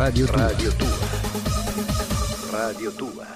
Radio Tua. Radio Tua. Radio Tua.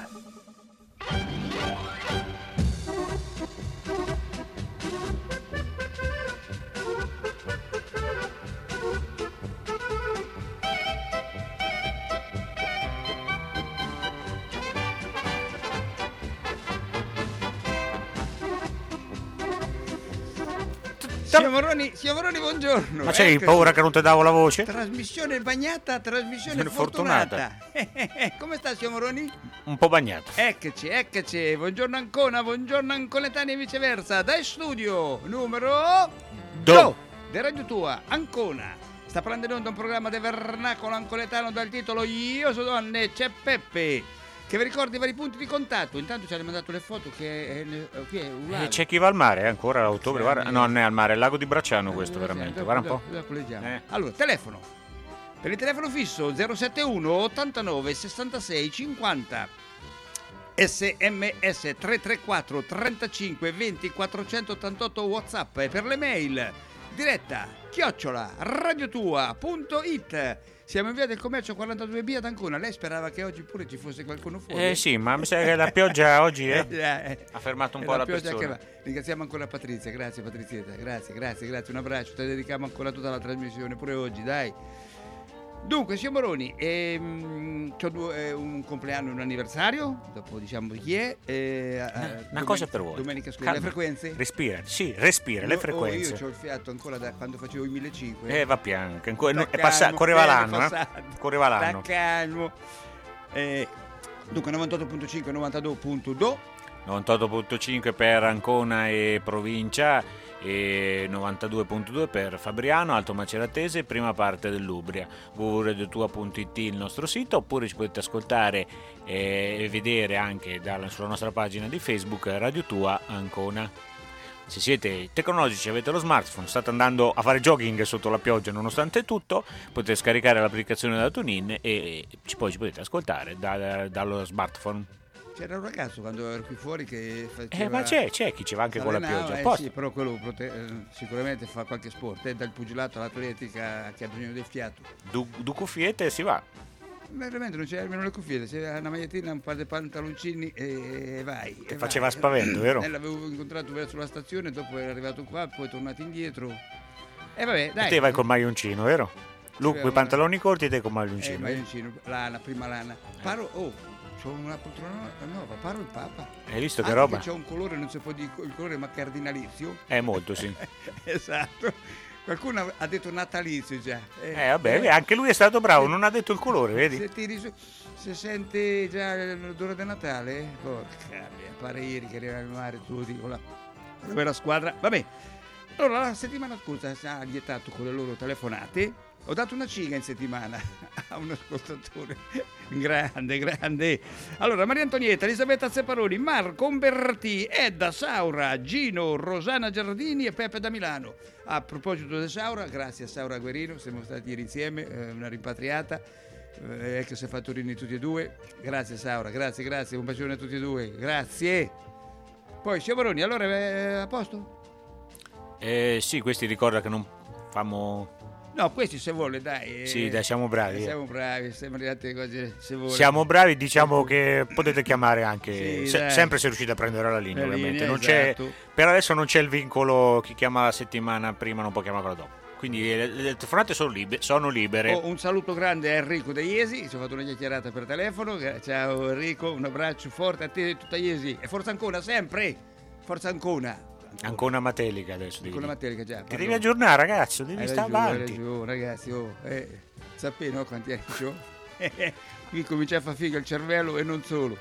Signor Moroni, buongiorno. Ma c'hai paura che non ti davo la voce? Trasmissione bagnata, trasmissione fortunata. Come sta, signor Moroni? Un po' bagnato. Eccoci. Buongiorno Ancona, buongiorno Ancoletani e viceversa. Dai studio numero 2 di Radio Tua, Ancona. Sta prendendo in onda un programma del vernacolo ancoletano dal titolo Io so donne, c'è Peppe, che vi ricorda i vari punti di contatto. Intanto ci hanno mandato le foto che qui è un lago. C'è chi va al mare ancora a ottobre, Sì, guarda. No, non è al mare, è il lago di Bracciano questo veramente. Guarda un po'. Dopo leggiamo. Allora, telefono. Per il telefono fisso 071 89 66 50. SMS 334 35 20 488 WhatsApp, e per le mail diretta @radiotua.it. Siamo in via del commercio 42B ad Ancona. Lei sperava che oggi pure ci fosse qualcuno fuori? Sì, ma mi sa che la pioggia oggi ha fermato un po' la pioggia persona. Ringraziamo ancora Patrizia, grazie Patrizietta, grazie, un abbraccio, ti dedichiamo ancora tutta la trasmissione, pure oggi, dai. Dunque, signor Moroni, c'ho un compleanno e un anniversario, dopo diciamo di chi è. Una cosa per voi. Domenica scorsa, le frequenze? Respira, le frequenze. Io ho il fiato ancora da quando facevo i 1500. Va piano, che ancora è passato, correva l'anno. Sta calmo. Dunque 98.5 92.2. 98.5 per Ancona e provincia e 92.2 per Fabriano, Alto Maceratese, prima parte dell'Umbria. www.radiotua.it il nostro sito, oppure ci potete ascoltare e vedere anche sulla nostra pagina di Facebook Radio Tua Ancona. Se siete tecnologici e avete lo smartphone, state andando a fare jogging sotto la pioggia nonostante tutto, potete scaricare l'applicazione da TuneIn e poi ci potete ascoltare dallo smartphone. C'era un ragazzo quando ero qui fuori che faceva... ma c'è chi ci va anche con la pioggia. Sì, però quello sicuramente fa qualche sport, dal pugilato all'atletica, che ha bisogno del fiato. Du cuffiette si va. Veramente non c'è nemmeno le cuffiette, c'era una magliettina, un paio di pantaloncini e vai. Che faceva spavento, vero? L'avevo incontrato verso la stazione, dopo era arrivato qua, poi è tornato indietro. E vabbè, dai. E te vai col maglioncino, vero? Lui con i pantaloni corti e te con maglioncino. Maglioncino, lana, prima lana. C'ho una poltrona nuova, paro il Papa. Hai visto che anche roba? C'è un colore, non si può dire il colore, ma cardinalizio. Molto, sì. Esatto. Qualcuno ha detto natalizio già. Vabbè, anche lui è stato bravo, non ha detto il colore, vedi? Se sente già l'odore del Natale, porca mia, pare ieri che arrivava il mare tutti con la vera squadra. Vabbè, allora la settimana scorsa ha lietato con le loro telefonate. Ho dato una ciga in settimana a un ascoltatore grande. Allora, Maria Antonietta, Elisabetta Zeparoni, Marco Umberti, Edda, Saura, Gino, Rosana Giardini e Peppe da Milano. A proposito di Saura, grazie a Saura Guerino, siamo stati ieri insieme, una rimpatriata, ecco si è fatto rini tutti e due. Grazie Saura, grazie, un bacione a tutti e due, grazie. Poi, Sciavaroni, allora a posto? Sì, questi ricorda che non famo... No, questi se vuole, dai. Sì, dai, siamo bravi. Siamo arrivati così, se vuole. Siamo bravi, diciamo che potete chiamare anche, sì, sempre se riuscite a prendere la linea, ovviamente. Non esatto. Per adesso non c'è il vincolo, chi chiama la settimana prima non può chiamarla dopo. Quindi le telefonate sono libere. Un saluto grande a Enrico da Iesi, ci ho fatto una chiacchierata per telefono. Ciao Enrico, un abbraccio forte a te e tutta Iesi. E forza Ancona, sempre! Forza Ancona! Ancona Matelica adesso. Ancona Matelica, già. Ti devi aggiornare, ragazzo, devi stare avanti. Hai ragione, ragazzi, sapete, no, quanti anni c'ho? Qui comincia a far figa il cervello e non solo.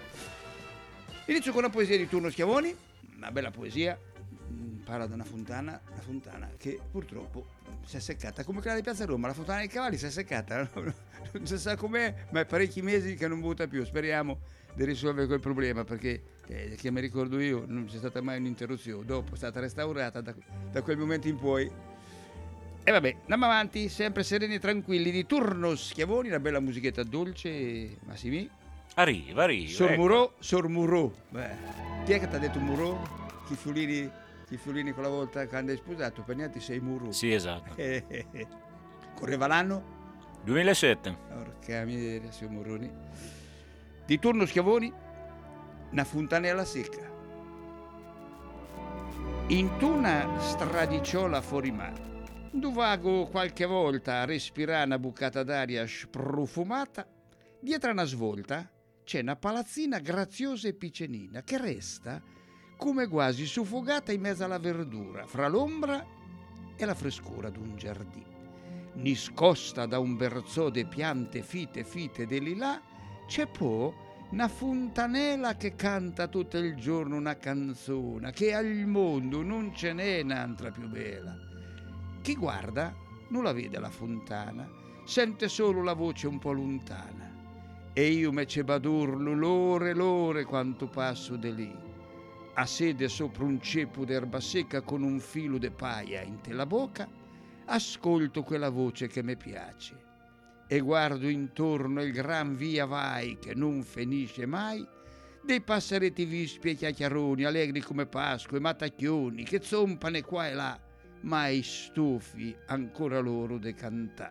Inizio con una poesia di Turno Schiavoni, una bella poesia. Parla di una fontana che purtroppo si è seccata, come quella di Piazza Roma, la fontana dei cavalli si è seccata, non si sa com'è, ma è parecchi mesi che non butta più. Speriamo di risolvere quel problema, perché che mi ricordo io non c'è stata mai un'interruzione, dopo è stata restaurata da quel momento in poi. E vabbè, andiamo avanti, sempre sereni e tranquilli, di Turno Schiavoni, una bella musichetta dolce, Massimi. Arriva. Sormurò. Chi è che ti ha detto Murò? Chi Fiulini quella volta quando hai sposato, per niente sei Murò. Sì, esatto. Correva l'anno? 2007. Porca miseria, siamo moroni. Di turno Schiavoni, una fontanella secca. In una stradiciola fuori mare, vago qualche volta a respirare una bucata d'aria sprofumata, dietro una svolta c'è una palazzina graziosa e piccenina che resta come quasi soffocata in mezzo alla verdura, fra l'ombra e la frescura d'un giardino. Niscosta da un berzò de piante fite di lilà, c'è poi una fontanella che canta tutto il giorno una canzone, che al mondo non ce n'è un'altra più bella. Chi guarda non la vede la fontana, sente solo la voce un po' lontana. E io me ce badurlo l'ore quanto passo de lì. A sede sopra un ceppo d'erba secca con un filo de paia in te la bocca, ascolto quella voce che mi piace e guardo intorno il gran via vai che non finisce mai, dei passeretti vispi e chiacchieroni allegri come Pasqua e matacchioni che zompane qua e là, mai stufi ancora loro de cantà.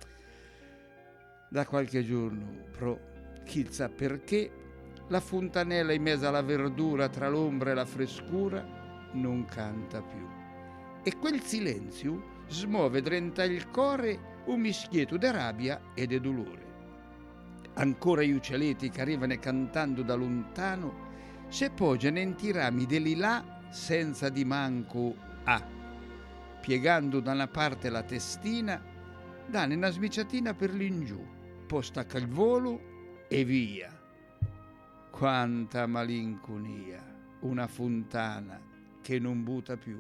Da qualche giorno, però, chissà perché, la fontanella in mezzo alla verdura tra l'ombra e la frescura non canta più. E quel silenzio smuove drenta il core un mischietto de rabbia e de dolore. Ancora gli uccelletti che arrivano cantando da lontano se poggiano in rami de lilà senza di manco piegando da una parte la testina, danno una smiciatina per l'ingiù, poi stacca il volo e via. Quanta malinconia, una fontana che non butta più.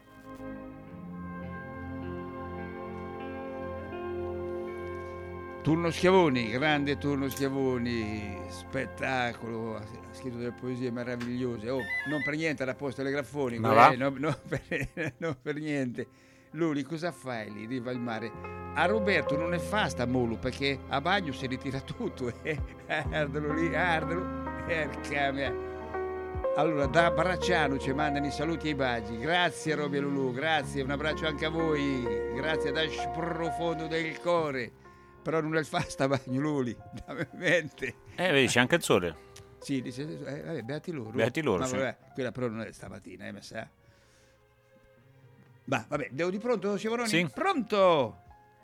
Turno Schiavoni, grande Turno Schiavoni, spettacolo, ha scritto delle poesie meravigliose. Oh, non per niente era posto telegrafonico, non per niente. Lui cosa fai lì, riva al mare? A Roberto non ne fa sta molo perché a bagno si ritira tutto, ardelo lì, ardelo. Allora da Bracciano ci mandano i saluti e i baci. Grazie Roby e Lulù, grazie, un abbraccio anche a voi, grazie da profondo del cuore. Però non è il fa sta bagno Luli, da mente. Vedi, c'è anche il sole. Sì, dice, beati loro. Beati loro, ma sì. Vabbè, quella però non è stamattina, mi sa. Ma vabbè, devo di pronto, Sciavoroni? Sì. Pronto!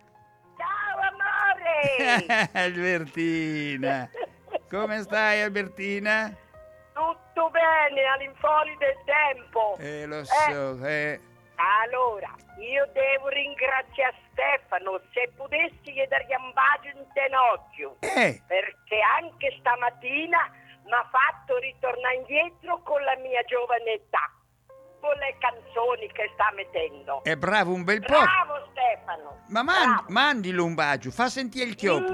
Ciao amore! Albertina! Come stai Albertina? Tutto bene, all'infuori del tempo. Lo so, Allora, io devo ringraziare Stefano, se potessi gli dargli un bacio in tenocchio, perché anche stamattina mi ha fatto ritornare indietro con la mia giovane età, con le canzoni che sta mettendo. È bravo un bel po'. Bravo Stefano. Ma mandilo un bacio, fa sentire il chioppo.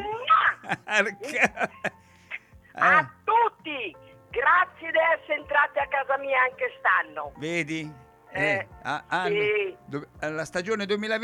A tutti, grazie di essere entrati a casa mia anche stanno. Vedi? Sì. La stagione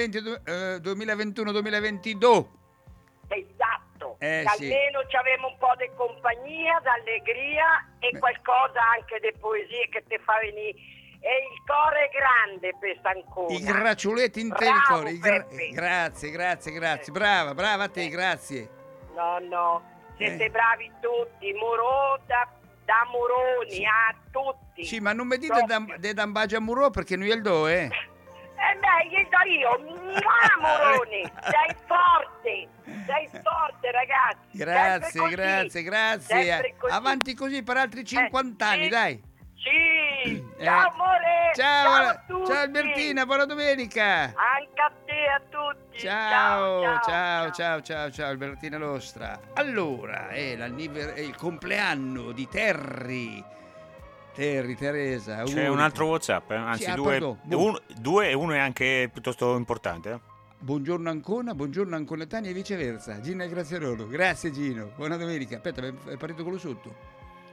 2021-2022. Esatto, Sì. almeno ci avevamo un po' di compagnia, d'allegria e qualcosa anche di poesie che ti fa venire. E il cuore è grande per Ancona. I gracioletti in te il cuore. Grazie. Brava a te, grazie. No, siete bravi tutti, Murò da Moroni, sì. A tutti. Sì, ma non mi dite de Dambagia Murò perché noi il do, gli do io, Moroni, sei forte ragazzi. Grazie. Avanti così per altri 50 anni, dai. Sì, ciao amore. Ciao a tutti. Ciao Albertina, buona domenica. Anche a te, a tutti. Ciao Albertina Nostra. Allora, è il compleanno di Terry Teresa. C'è un altro WhatsApp, anzi due e uno è anche piuttosto importante. Buongiorno Ancona, buongiorno Anconetani e viceversa. Gino e Graziarolo. Grazie Gino, buona domenica. Aspetta, è partito quello sotto.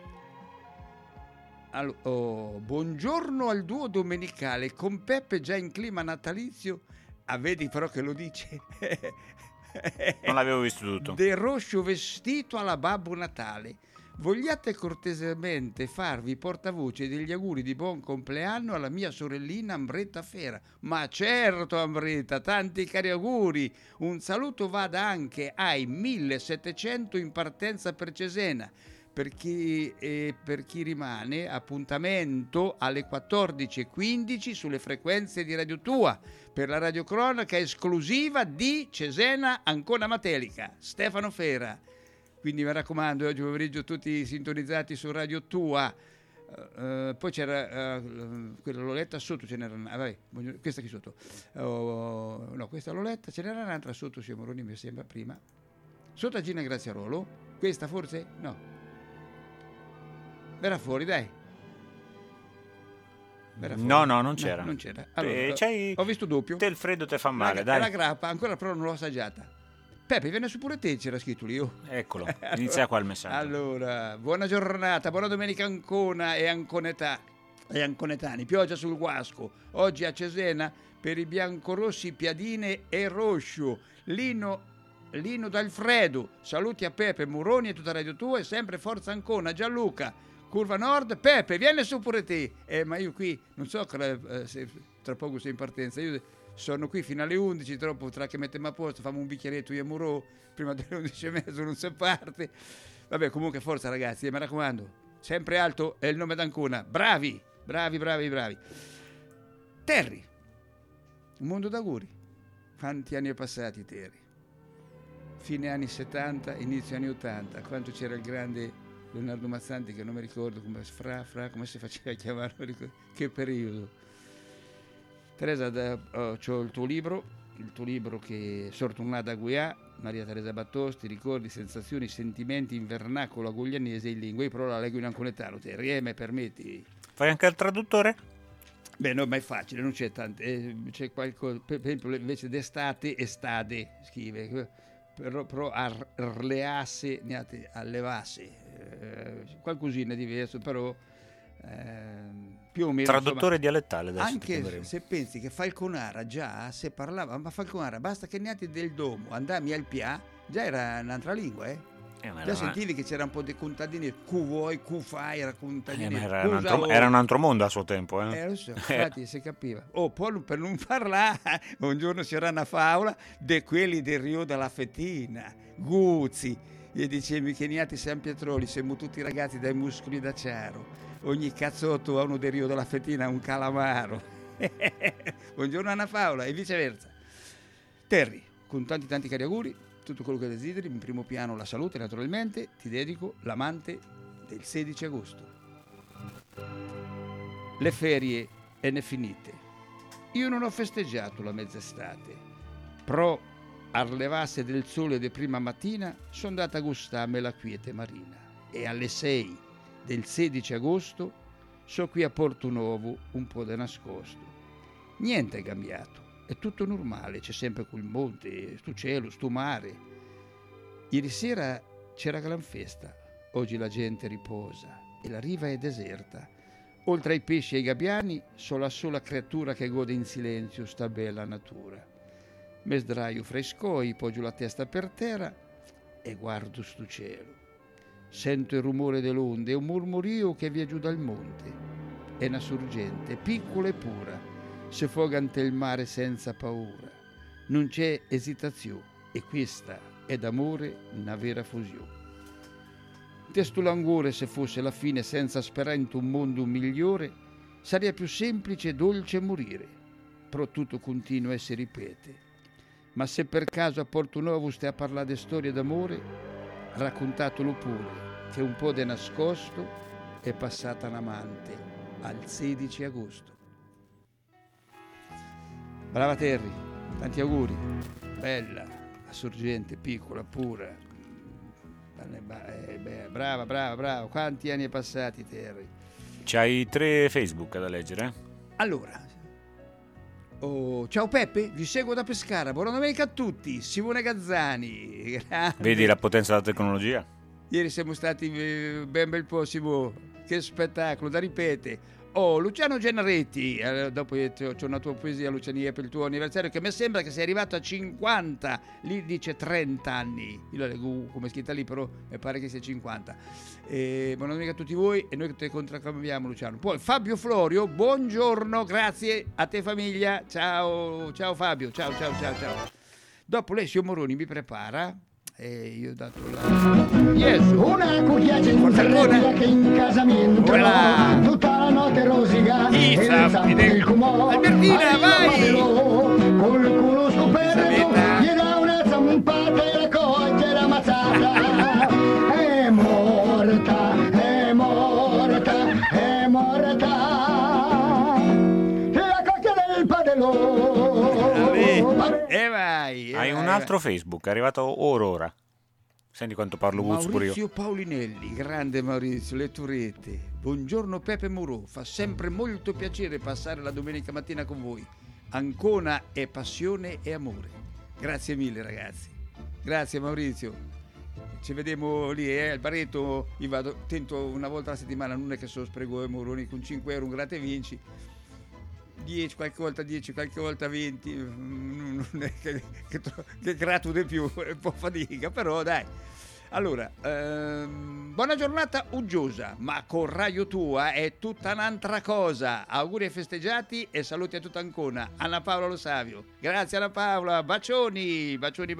Buongiorno al duo domenicale con Peppe già in clima natalizio. Vedi però che lo dice. Non l'avevo visto tutto. De Roscio vestito alla Babbo Natale. vogliate cortesemente farvi portavoce degli auguri di buon compleanno alla mia sorellina Ambretta Fera. Ma certo, Ambretta, tanti cari auguri. Un saluto vada anche ai 1700 in partenza per Cesena. Per chi rimane, appuntamento alle 14:15 sulle frequenze di Radio Tua per la radiocronaca esclusiva di Cesena Ancona Matelica. Stefano Fera. Quindi mi raccomando, oggi pomeriggio tutti sintonizzati su Radio Tua. Poi c'era quella l'ho letta sotto, ce n'era questa qui sotto. No, questa l'ho letta, ce n'era un'altra sotto, Moroni mi sembra prima. Sotto a Gina Graziarolo. Questa forse? No. Verrà fuori, dai. Verrà fuori. No, non c'era. No, non c'era. Allora, ho visto doppio. Te il freddo te fa male, dai. La grappa, ancora però non l'ho assaggiata. Peppe, viene su pure te, c'era scritto lì. Eccolo, inizia qua il messaggio. Allora, buona giornata, buona domenica Ancona e anconetani. Pioggia sul Guasco. Oggi a Cesena per i biancorossi Piadine e Roscio. Lino D'Alfredo. Saluti a Peppe, Muroni e tutta Radio Tua e sempre Forza Ancona. Gianluca. Curva Nord, Peppe, vieni su pure te. Ma io qui, non so se tra poco sei in partenza, io sono qui fino alle 11, troppo tra che mettiamo a posto, fammi un bicchieretto io e Muro, prima delle 11:30 non si parte. Vabbè, comunque forza ragazzi, mi raccomando, sempre alto è il nome d'Ancona. Bravi. Terry, un mondo d'auguri. Quanti anni è passati, Terry? Fine anni 70, inizio anni 80, quanto c'era il grande Leonardo Mazzanti, che non mi ricordo come come si faceva a chiamare, che periodo. Teresa, c'ho il tuo libro che Sortunata Guià, Maria Teresa Battosti, ricordi, sensazioni, sentimenti in vernacolo aguglianese in lingua, io però la leggo in anconetano, te me permetti? Fai anche il traduttore? Beh, no, ma è facile, non c'è tanto, c'è qualcosa, per esempio invece d'estate, estade, scrive, però arleasse, allevasse, qualcosina diverso, però più o meno traduttore dialettale adesso, anche se pensi che Falconara già se parlava, ma Falconara basta che neati del domo andami al Pia, già era un'altra lingua, già sentivi che c'era un po' di contadini, Q vuoi, Q fai, era contadini, era un altro mondo a suo tempo, lo so, infatti si capiva. Poi per non parlare, un giorno c'era una favola di quelli del Rio della Fettina, Guzzi, e dicevi che niati San Pietroli siamo tutti ragazzi dai muscoli d'acciaro, ogni cazzotto a uno del Rio della Fettina un calamaro. Buongiorno a una favola e viceversa. Terry, con tanti cari auguri, tutto quello che desideri, in primo piano la salute naturalmente, ti dedico l'amante del 16 agosto. Le ferie e ne finite. Io non ho festeggiato la mezz'estate, però all'levarsi del sole di prima mattina sono andata a gustarmi la quiete marina e alle 6 del 16 agosto so qui a Porto Nuovo un po' da nascosto. Niente è cambiato, è tutto normale, c'è sempre quel monte, sto cielo, sto mare. Ieri sera c'era gran festa, oggi la gente riposa e la riva è deserta. Oltre ai pesci e ai gabbiani, sono la sola creatura che gode in silenzio sta bella natura. Me sdraio frescoi, poggio la testa per terra e guardo sto cielo. Sento il rumore delle onde e un murmurio che via giù dal monte. È una sorgente, piccola e pura, si foga ante il mare senza paura. Non c'è esitazione e questa è d'amore una vera fusione. Testo l'angore se fosse la fine senza sperare in un mondo migliore, sarebbe più semplice e dolce morire, però tutto continua e si ripete. Ma se per caso a Porto Nuovo stai a parlare di storie d'amore, raccontatelo pure, che un po' di nascosto è passata un'amante al 16 agosto. Brava Terry, tanti auguri. Bella, la sorgente, piccola, pura. Brava. Quanti anni è passati, Terry? C'hai 3 Facebook da leggere? Allora, ciao Peppe, vi seguo da Pescara, buona domenica a tutti, Simone Gazzani. Grande. Vedi la potenza della tecnologia? Ieri siamo stati ben bel po', Simone, che spettacolo, da ripete. Luciano Gennaretti, dopo c'è una tua poesia, Luciania, per il tuo anniversario, che mi sembra che sei arrivato a 50, lì dice 30 anni, io la leggo come è scritta lì, però mi pare che sia 50. Buona domenica a tutti voi e noi te contraccambiamo, Luciano. Poi Fabio Florio, buongiorno, grazie a te famiglia, ciao Fabio, ciao. Dopo Alessio Moroni mi prepara. E io ho dato una cucchiaia che in casa mi entrò tutta la notte rosica e il zampo del cumò Albertina, vai! Col culo scoperto gli dà una zampata e la coglie era ammazzata. È morta la cocchia del padellone. E vai. Hai un altro Facebook, è arrivato ora. Senti quanto parlo pure io. Maurizio Paulinelli, grande Maurizio, le turette. Buongiorno Pepe Murò, fa sempre molto piacere passare la domenica mattina con voi. Ancona è passione e amore. Grazie mille ragazzi. Grazie Maurizio. Ci vediamo lì, al baretto. Io vado, tento una volta alla settimana, non è che so sprego Moroni, con 5 euro un gratta e vinci. 10, qualche volta 20, non è che grato di più, è un po' fatica, però dai. Allora, buona giornata uggiosa, ma con Radio Tua è tutta un'altra cosa. Auguri ai festeggiati e saluti a tutta Ancona. Anna Paola Lo Savio. Grazie Anna Paola, bacioni.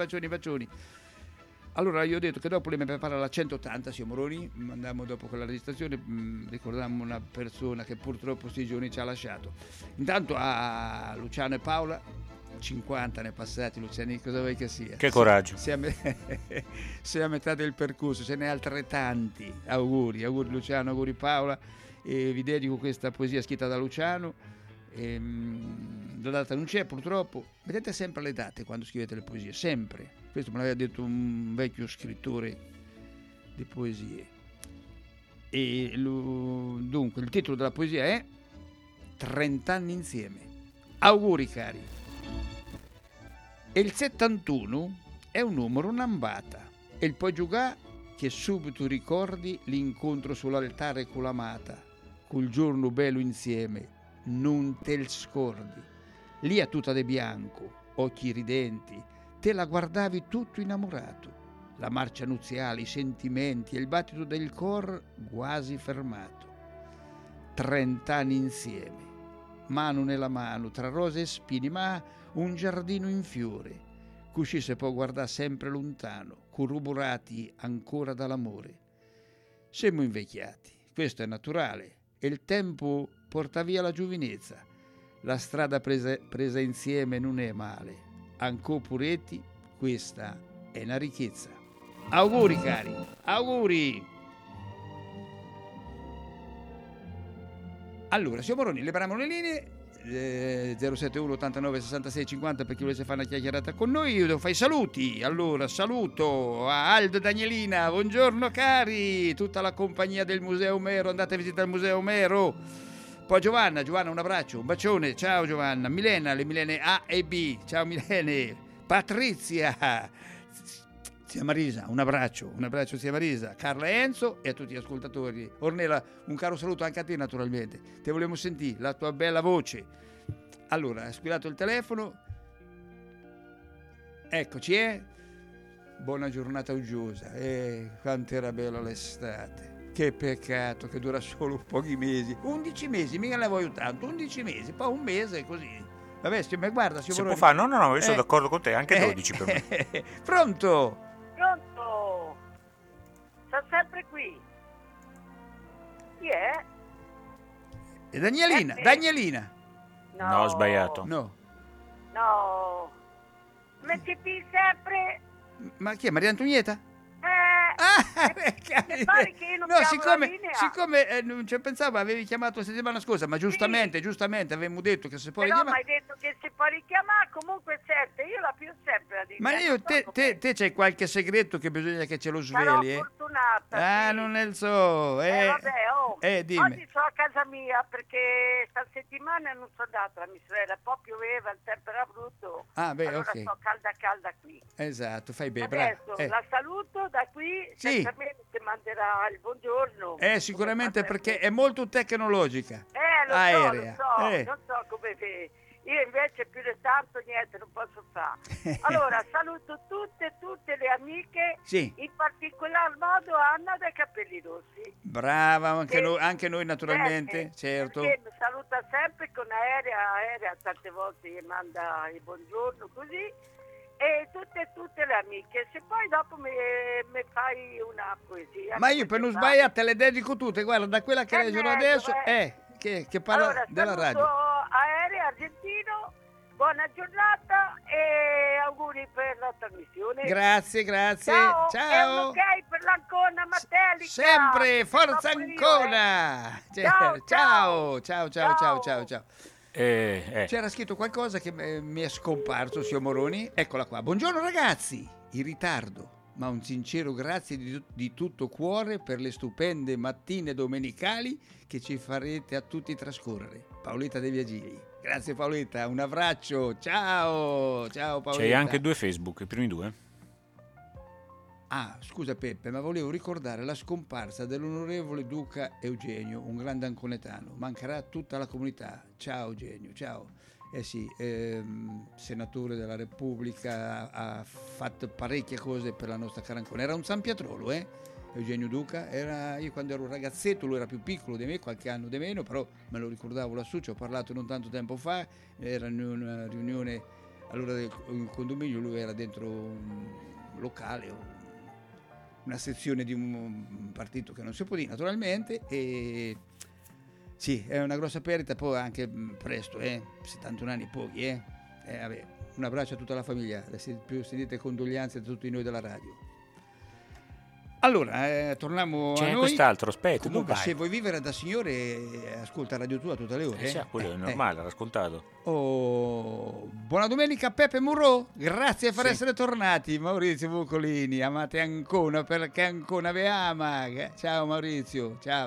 Allora io ho detto che dopo lei mi prepara la 180, signor Moroni, andiamo dopo con la registrazione, ricordiamo una persona che purtroppo questi giorni ci ha lasciato. Intanto a Luciano e Paola, 50 ne passati, Luciani, cosa vuoi che sia? Che coraggio. Sei a metà del percorso, se ne altrettanti. Auguri Luciano, auguri Paola, e vi dedico questa poesia scritta da Luciano. La data non c'è purtroppo, vedete sempre le date quando scrivete le poesie, sempre. Questo me l'aveva detto un vecchio scrittore di poesie. E dunque il titolo della poesia è 30 anni insieme. Auguri cari. E il 71 è un numero un'ambata e il puoi giocare che subito ricordi l'incontro sull'altare con l'amata, col giorno bello insieme, non te il scordi. Lì a tutta de bianco, occhi ridenti, te la guardavi tutto innamorato, la marcia nuziale, i sentimenti e il battito del cor quasi fermato. 30 anni insieme, mano nella mano, tra rose e spini, ma un giardino in fiore, cusci se può guardare sempre lontano, corroborati ancora dall'amore. Siamo invecchiati, questo è naturale, e il tempo porta via la giovinezza. La strada presa insieme non è male. Ancora puretti, questa è una ricchezza. Auguri cari, auguri! Allora, signor Moroni, liberiamo le linee. 071 89 66 50 per chi volesse fare una chiacchierata con noi. Io devo fare i saluti. Allora, saluto a Aldo e Danielina, buongiorno cari, tutta la compagnia del Museo Omero, andate a visitare il Museo Omero. Poi Giovanna, un abbraccio, un bacione, ciao Giovanna. Milena, le Milene A e B, ciao Milene. Patrizia, zia Marisa, un abbraccio zia Marisa. Carla e Enzo e a tutti gli ascoltatori. Ornella, un caro saluto anche a te naturalmente, te vogliamo sentire, la tua bella voce. Allora, hai squillato il telefono, eccoci, buona giornata uggiosa, quanto era bella l'estate. Che peccato che dura solo pochi mesi. 11 mesi, mica ne voglio tanto. 11 mesi, poi un mese così. Vabbè, se mi guarda, si può fare. No, io sono d'accordo con te, anche 12 per me. Pronto? Sto sempre qui. Chi è? E Danielina. No, ho sbagliato. No. Metti sempre. Ma chi è? Maria Antonietta? Siccome non ci pensavo, avevi chiamato la settimana scorsa, ma giustamente avevamo detto che se può richiamare. Ma hai detto che si può richiamare, comunque sempre, io la più sempre la dico. Ma io te c'hai qualche segreto che bisogna che ce lo sveli? Sarò giornata. Sì. Non è il so. Vabbè, dimmi. oggi sono a casa mia perché sta settimana non sono andata a mia sorella, poi pioveva, il tempo era brutto. Allora ok. sto calda qui. Esatto, fai bene, Adesso bravo. la saluto da qui, Sì. certamente manderà il buongiorno. Sicuramente perché è molto tecnologica. Lo aerea. non so come io invece più di tanto niente non posso fare. Allora saluto tutte le amiche, Sì. in particolar modo Anna dai capelli rossi. Brava, anche noi naturalmente, certo. Perché mi saluta sempre con aerea tante volte gli manda il buongiorno così. E tutte le amiche, se poi dopo mi fai una poesia. Ma io per non sbagliare te le dedico tutte, guarda, da quella che leggerò adesso che parla allora, della radio. Aereo argentino, buona giornata e auguri per la trasmissione. Grazie. Ciao. E un ok per l'Ancona Matelica. Sempre, forza Ancona. Ciao. C'era scritto qualcosa che mi è scomparso, signor Moroni. Eccola qua. Buongiorno ragazzi, in ritardo, ma un sincero grazie di tutto cuore per le stupende mattine domenicali che ci farete a tutti trascorrere. Paoletta De Viagili. Grazie Paoletta, un abbraccio. Ciao Paoletta. C'hai anche 2 Facebook, i primi 2? Scusa Peppe, ma volevo ricordare la scomparsa dell'onorevole Duca Eugenio, un grande anconetano. Mancherà tutta la comunità. Ciao Eugenio, ciao. Senatore della Repubblica, ha fatto parecchie cose per la nostra cara Ancona. Era un San Pietrolo, Eugenio Duca. Io quando ero un ragazzetto, lui era più piccolo di me, qualche anno di meno, però me lo ricordavo lassù, ci ho parlato non tanto tempo fa, era in una riunione allora del condominio, lui era dentro un locale, una sezione di un partito che non si può dire naturalmente, e sì, è una grossa perdita, poi anche presto, 71 anni pochi, vabbè, un abbraccio a tutta la famiglia, più sentite condoglianze da tutti noi della radio. Allora, torniamo a noi. C'è quest'altro, aspetta. Comunque, se vuoi vivere da signore, ascolta Radio Tua tutte le ore. Sì, quello è normale, l'ho ascoltato. Buona domenica Peppe Murro, grazie per essere tornati. Maurizio Bucolini, amate Ancona perché Ancona vi ama. Ciao Maurizio, ciao.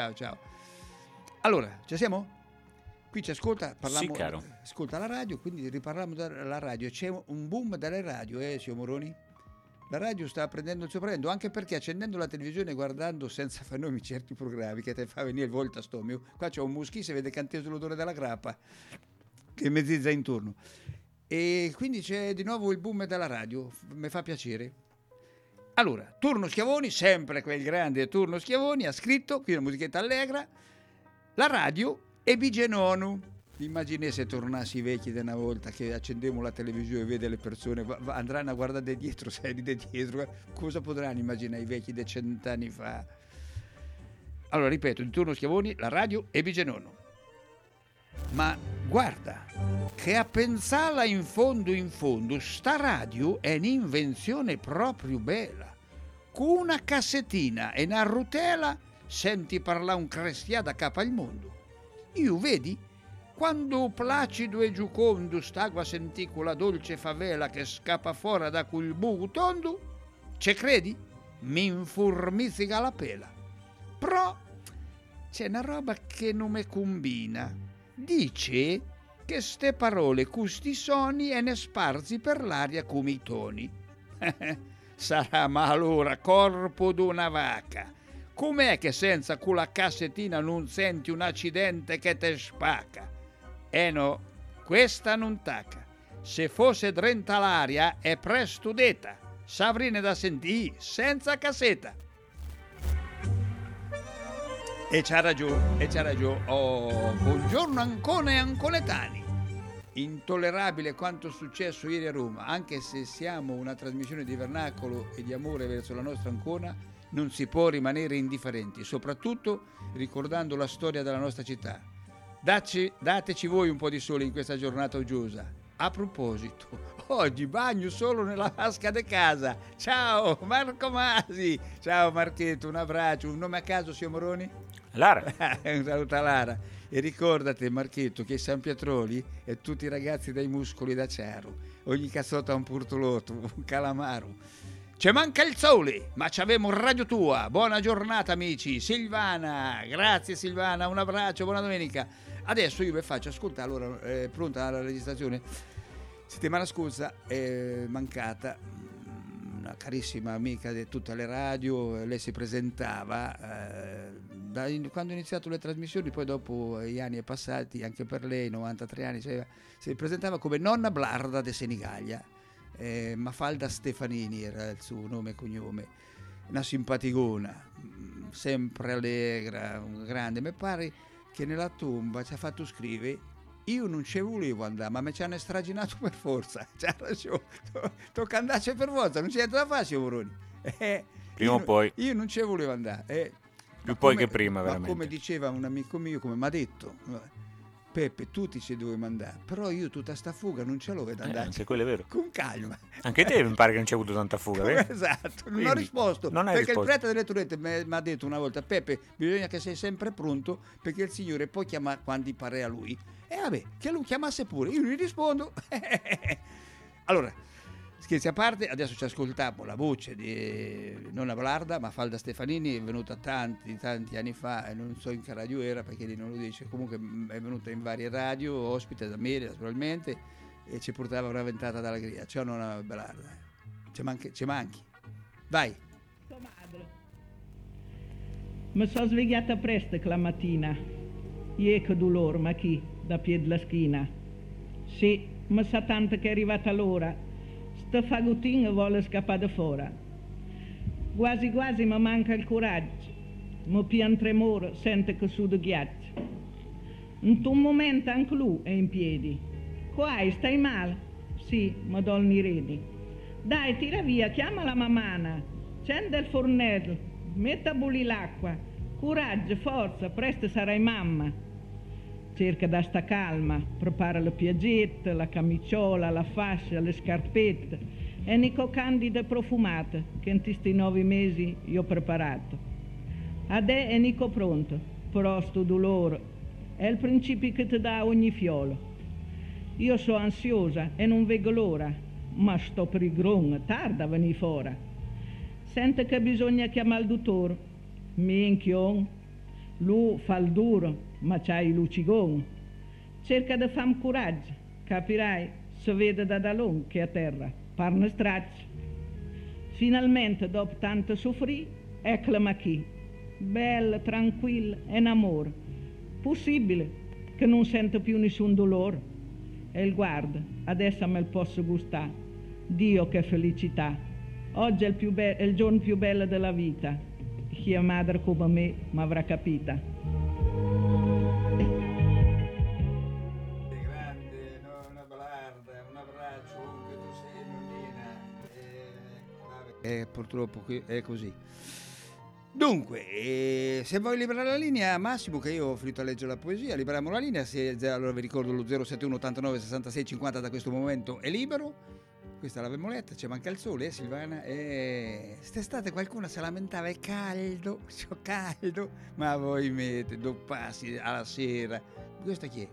Allora, ci siamo? Qui ci ascolta, parliamo, caro. Ascolta la radio, quindi riparliamo della radio. C'è un boom delle radio, signor Moroni? La radio sta prendendo il suo prendo, anche perché accendendo la televisione e guardando senza fenomi certi programmi che ti fa venire il volto a stomio, qua c'è un muschio, si vede canteso l'odore della grappa che mezzizza intorno, e quindi c'è di nuovo il boom della radio, mi fa piacere. Allora, Turno Schiavoni, sempre quel grande Turno Schiavoni, ha scritto, qui una musichetta allegra, la radio è Bigenonu. Immagini se tornassi i vecchi di una volta che accendemmo la televisione e vede le persone, andranno a guardare da dietro, di dietro, cosa potranno immaginare i vecchi di 100 anni fa? Allora, ripeto, di Turno Schiavoni, la radio è Bigenonu. Ma guarda, che a pensarla in fondo, sta radio è un'invenzione proprio bella. Con una cassettina e una rutela senti parlare un cristiano da capo al mondo. Io, vedi, quando placido e giucondo stavo a sentì quella dolce favela che scappa fuori da quel buco tondo, ce credi? Mi infurmizzica la pela. Però c'è una roba che non mi combina. Dice che ste parole custi soni e ne sparzi per l'aria come i toni. Sarà ma allora corpo d'una vacca. Com'è che senza quella cassettina non senti un accidente che te spacca? No, questa non tacca. Se fosse drenta l'aria è presto detta. Savrine da sentì senza cassetta. E c'ha ragione. Buongiorno Ancona e Anconetani. Intollerabile quanto è successo ieri a Roma, anche se siamo una trasmissione di vernacolo e di amore verso la nostra Ancona, non si può rimanere indifferenti, soprattutto ricordando la storia della nostra città. Dateci voi un po' di sole in questa giornata uggiosa. A proposito, oggi bagno solo nella vasca di casa. Ciao Marco Masi. Ciao Marchetto, un abbraccio. Un nome a caso, signor Moroni? Lara. Un saluto a Lara. E ricordate, Marchetto, che San Pietroli e tutti i ragazzi dai muscoli d'acciaro. Ogni cazzotto ha un purtolotto, un calamaro. Ci manca il sole, ma c'avemo Radio Tua. Buona giornata amici. Silvana, grazie Silvana, un abbraccio, buona domenica. Adesso io vi faccio ascoltare, allora, pronta la registrazione. Settimana scorsa è mancata una carissima amica di tutte le radio, lei si presentava quando ho iniziato le trasmissioni, poi dopo gli anni è passati, anche per lei, 93 anni, si presentava come Nonna Blarda de Senigallia. Mafalda Stefanini era il suo nome e cognome, una simpaticona, sempre allegra, un grande. Mi pare che nella tomba ci ha fatto scrivere: io non ci volevo andare, ma mi ci hanno straginato per forza. C'ha ragione, tocca andarci per forza, non c'è niente da fare, Sivoroni. Prima o poi io non ci volevo andare, più poi che prima, veramente. Ma come diceva un amico mio, come mi ha detto: Peppe, tu ti ci dovevi mandare, però io tutta sta fuga non ce l'ho da andare. Anche quello è vero. Con calma. Anche te mi pare che non c'è avuto tanta fuga, vero? Esatto, non Quindi, ho risposto. non hai perché risposto. il prete delle Turette mi ha detto una volta: Peppe, bisogna che sei sempre pronto, perché il Signore può chiamare quando pare a lui. E vabbè, che lo chiamasse pure, io gli rispondo. Allora, scherzi a parte, adesso ci ascoltiamo la voce di Nonna Blarda, Mafalda Stefanini, è venuta tanti anni fa, e non so in che radio era perché lì non lo dice, comunque è venuta in varie radio, ospite da me naturalmente, e ci portava una ventata d'allegria. Ciao Nonna Blarda, ci manchi. Vai. Tua madre. Mi sono svegliata presto la mattina, che dolore, ma chi? Da piede la schina. Sì, ma sa tanto che è arrivata l'ora. Sta fagottina vuole scappare fuori. Quasi mi manca il coraggio. Mi pian tremore, sente che su di ghiaccio. In un momento anche lui è in piedi. Qua stai male? Sì, ma dolni redi. Dai, tira via, chiama la mamana. Accende il fornello, metta a bollire l'acqua. Coraggio, forza, presto sarai mamma. Cerca da sta calma, prepara le piaggette, la camiciola, la fascia, le scarpette e nico candide profumate che in questi 9 mesi io ho preparato. Adè è nico pronto, però sto dolore è il principio che ti dà ogni fiolo. Io so ansiosa e non vedo l'ora, ma sto per il gron, tarda a venire fuori. Sente che bisogna chiamare il dottore. Minchion, lui fa il duro, ma c'hai il lucigon. Cerca di farmi coraggio, capirai, si vede da dalon che a terra, parne stracci. Finalmente, dopo tanto soffrì, eccola qui, bella, tranquilla, in amore. Possibile che non sento più nessun dolore. E il guarda, adesso me lo posso gustare. Dio che felicità. Oggi è il giorno più bello della vita. Chi è madre come me mi avrà capita. Grande Nonna Blarda, un abbraccio che tu sei nonnina. Purtroppo è così. Dunque, se vuoi liberare la linea, Massimo, che io ho finito a leggere la poesia, liberiamo la linea. Allora vi ricordo lo 071 89 66 50 da questo momento è libero. Questa è la Vemoletta, ci manca il sole, Silvana. Quest'estate qualcuno si lamentava, è caldo, c'ho caldo, ma voi mette 2 passi alla sera. Questa chi è?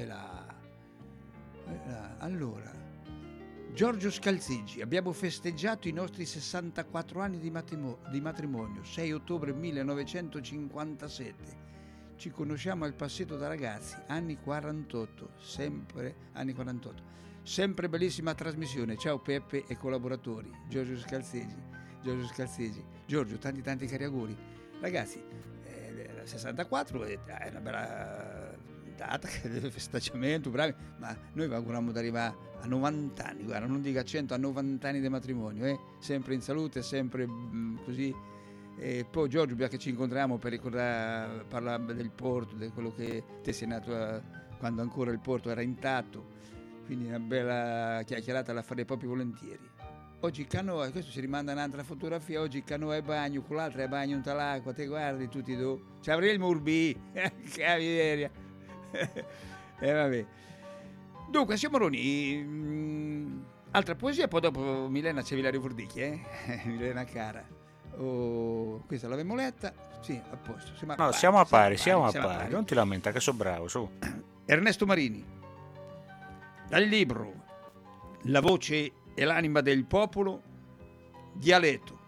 Allora, Giorgio Scalzigi, abbiamo festeggiato i nostri 64 anni di matrimonio, 6 ottobre 1957. Ci conosciamo al passetto da ragazzi, anni 48, sempre anni 48. Sempre bellissima trasmissione, ciao Peppe e collaboratori. Giorgio Scalzigi. Giorgio, tanti cari auguri. Ragazzi, 64 è una bella data, festeggiamento, bravi, ma noi vi auguriamo di arrivare a 90 anni, guarda, non dico a 100, a 90 anni di matrimonio, sempre in salute, sempre così. E poi Giorgio, che ci incontriamo per ricordare, parlare del porto, di quello che te sei nato quando ancora il porto era intatto. Quindi una bella chiacchierata la farei proprio volentieri. Oggi canoa, questo ci rimanda un'altra fotografia, oggi canoa e bagno, con l'altra è bagno in l'acqua, te guardi tutti e due. Ci avrei il Murbi, cavideria. Vabbè. Dunque, siamo Moroni, altra poesia, poi dopo Milena c'è Villario Fordicchi, Milena cara. Questa è la Vemoletta, sì, a posto. Siamo a pari, non ti lamenta che sono bravo, su. Ernesto Marini. Dal libro La voce e l'anima del popolo Dialetto.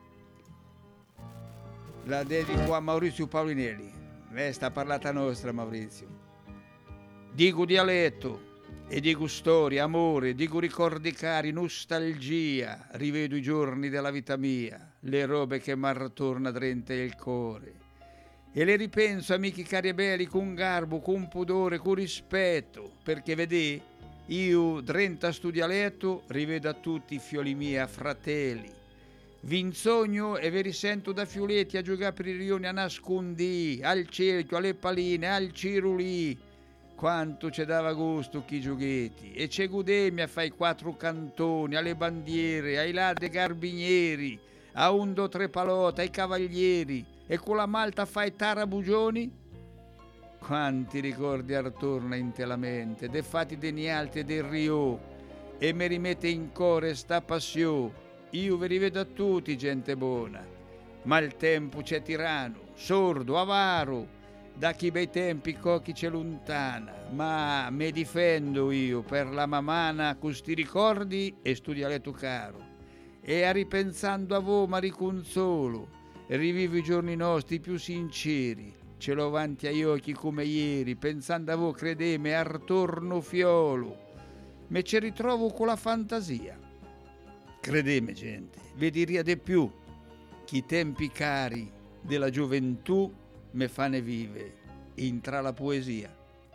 La dedico a Maurizio Paulinelli. Sta parlata nostra, Maurizio. Dico dialetto e dico storia, amore, dico ricordi cari, nostalgia. Rivedo i giorni della vita mia, le robe che m'artorna drente il cuore. E le ripenso, amici cari e belli, con garbo, con pudore, con rispetto, perché vedi, io, drenta stu dialetto, rivedo a tutti i fioli miei fratelli. Vi sogno e vi risento da fioletti a giocare per i rioni a nascondi, al cerchio, alle paline, al cirulì. Quanto ci dava gusto chi giochetti, e c'è godemi a fare 4 cantoni, alle bandiere, ai ladri carabinieri, a 1, 2, 3 palotte, ai cavalieri, e con la malta fai tarabugioni? Quanti ricordi attorno in te la mente, de fatti degli alti e del rio, e mi rimette in cuore sta passione. Io vi rivedo a tutti, gente buona, ma il tempo c'è tirano, sordo, avaro, da chi bei tempi cocchi c'è lontana, ma mi difendo io per la mamana con sti ricordi e stu dialetto caro. E a ripensando a voi ma riconsolo, e rivivo i giorni nostri più sinceri, ce l'ho avanti agli occhi come ieri, pensando a voi credeme attorno fiolo, me ci ritrovo con la fantasia. Credeme gente, vediria di più, chi tempi cari della gioventù me fane vive, intra la poesia.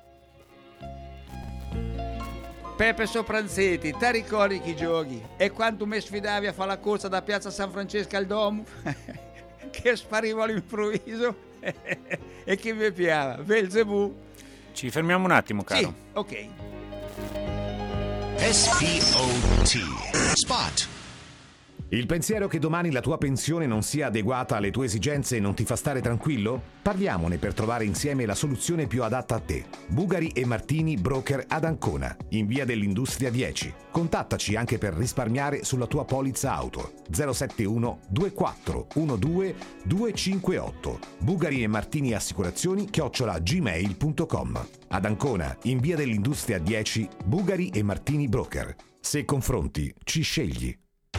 Pepe Sopranzetti, ti ricordi chi giochi? E quando mi sfidavi a fare la corsa da piazza San Francesco al Domo? Che sparivo all'improvviso e chi mi piava? Belzebù. Ci fermiamo un attimo, caro. Sì, ok. SPOT Spot. Il pensiero che domani la tua pensione non sia adeguata alle tue esigenze non ti fa stare tranquillo? Parliamone per trovare insieme la soluzione più adatta a te. Bugari e Martini Broker ad Ancona, in via dell'Industria 10. Contattaci anche per risparmiare sulla tua polizza auto. 071 24 12 258. Bugari e Martini Assicurazioni @gmail.com. Ad Ancona, in via dell'Industria 10, Bugari e Martini Broker. Se confronti, ci scegli.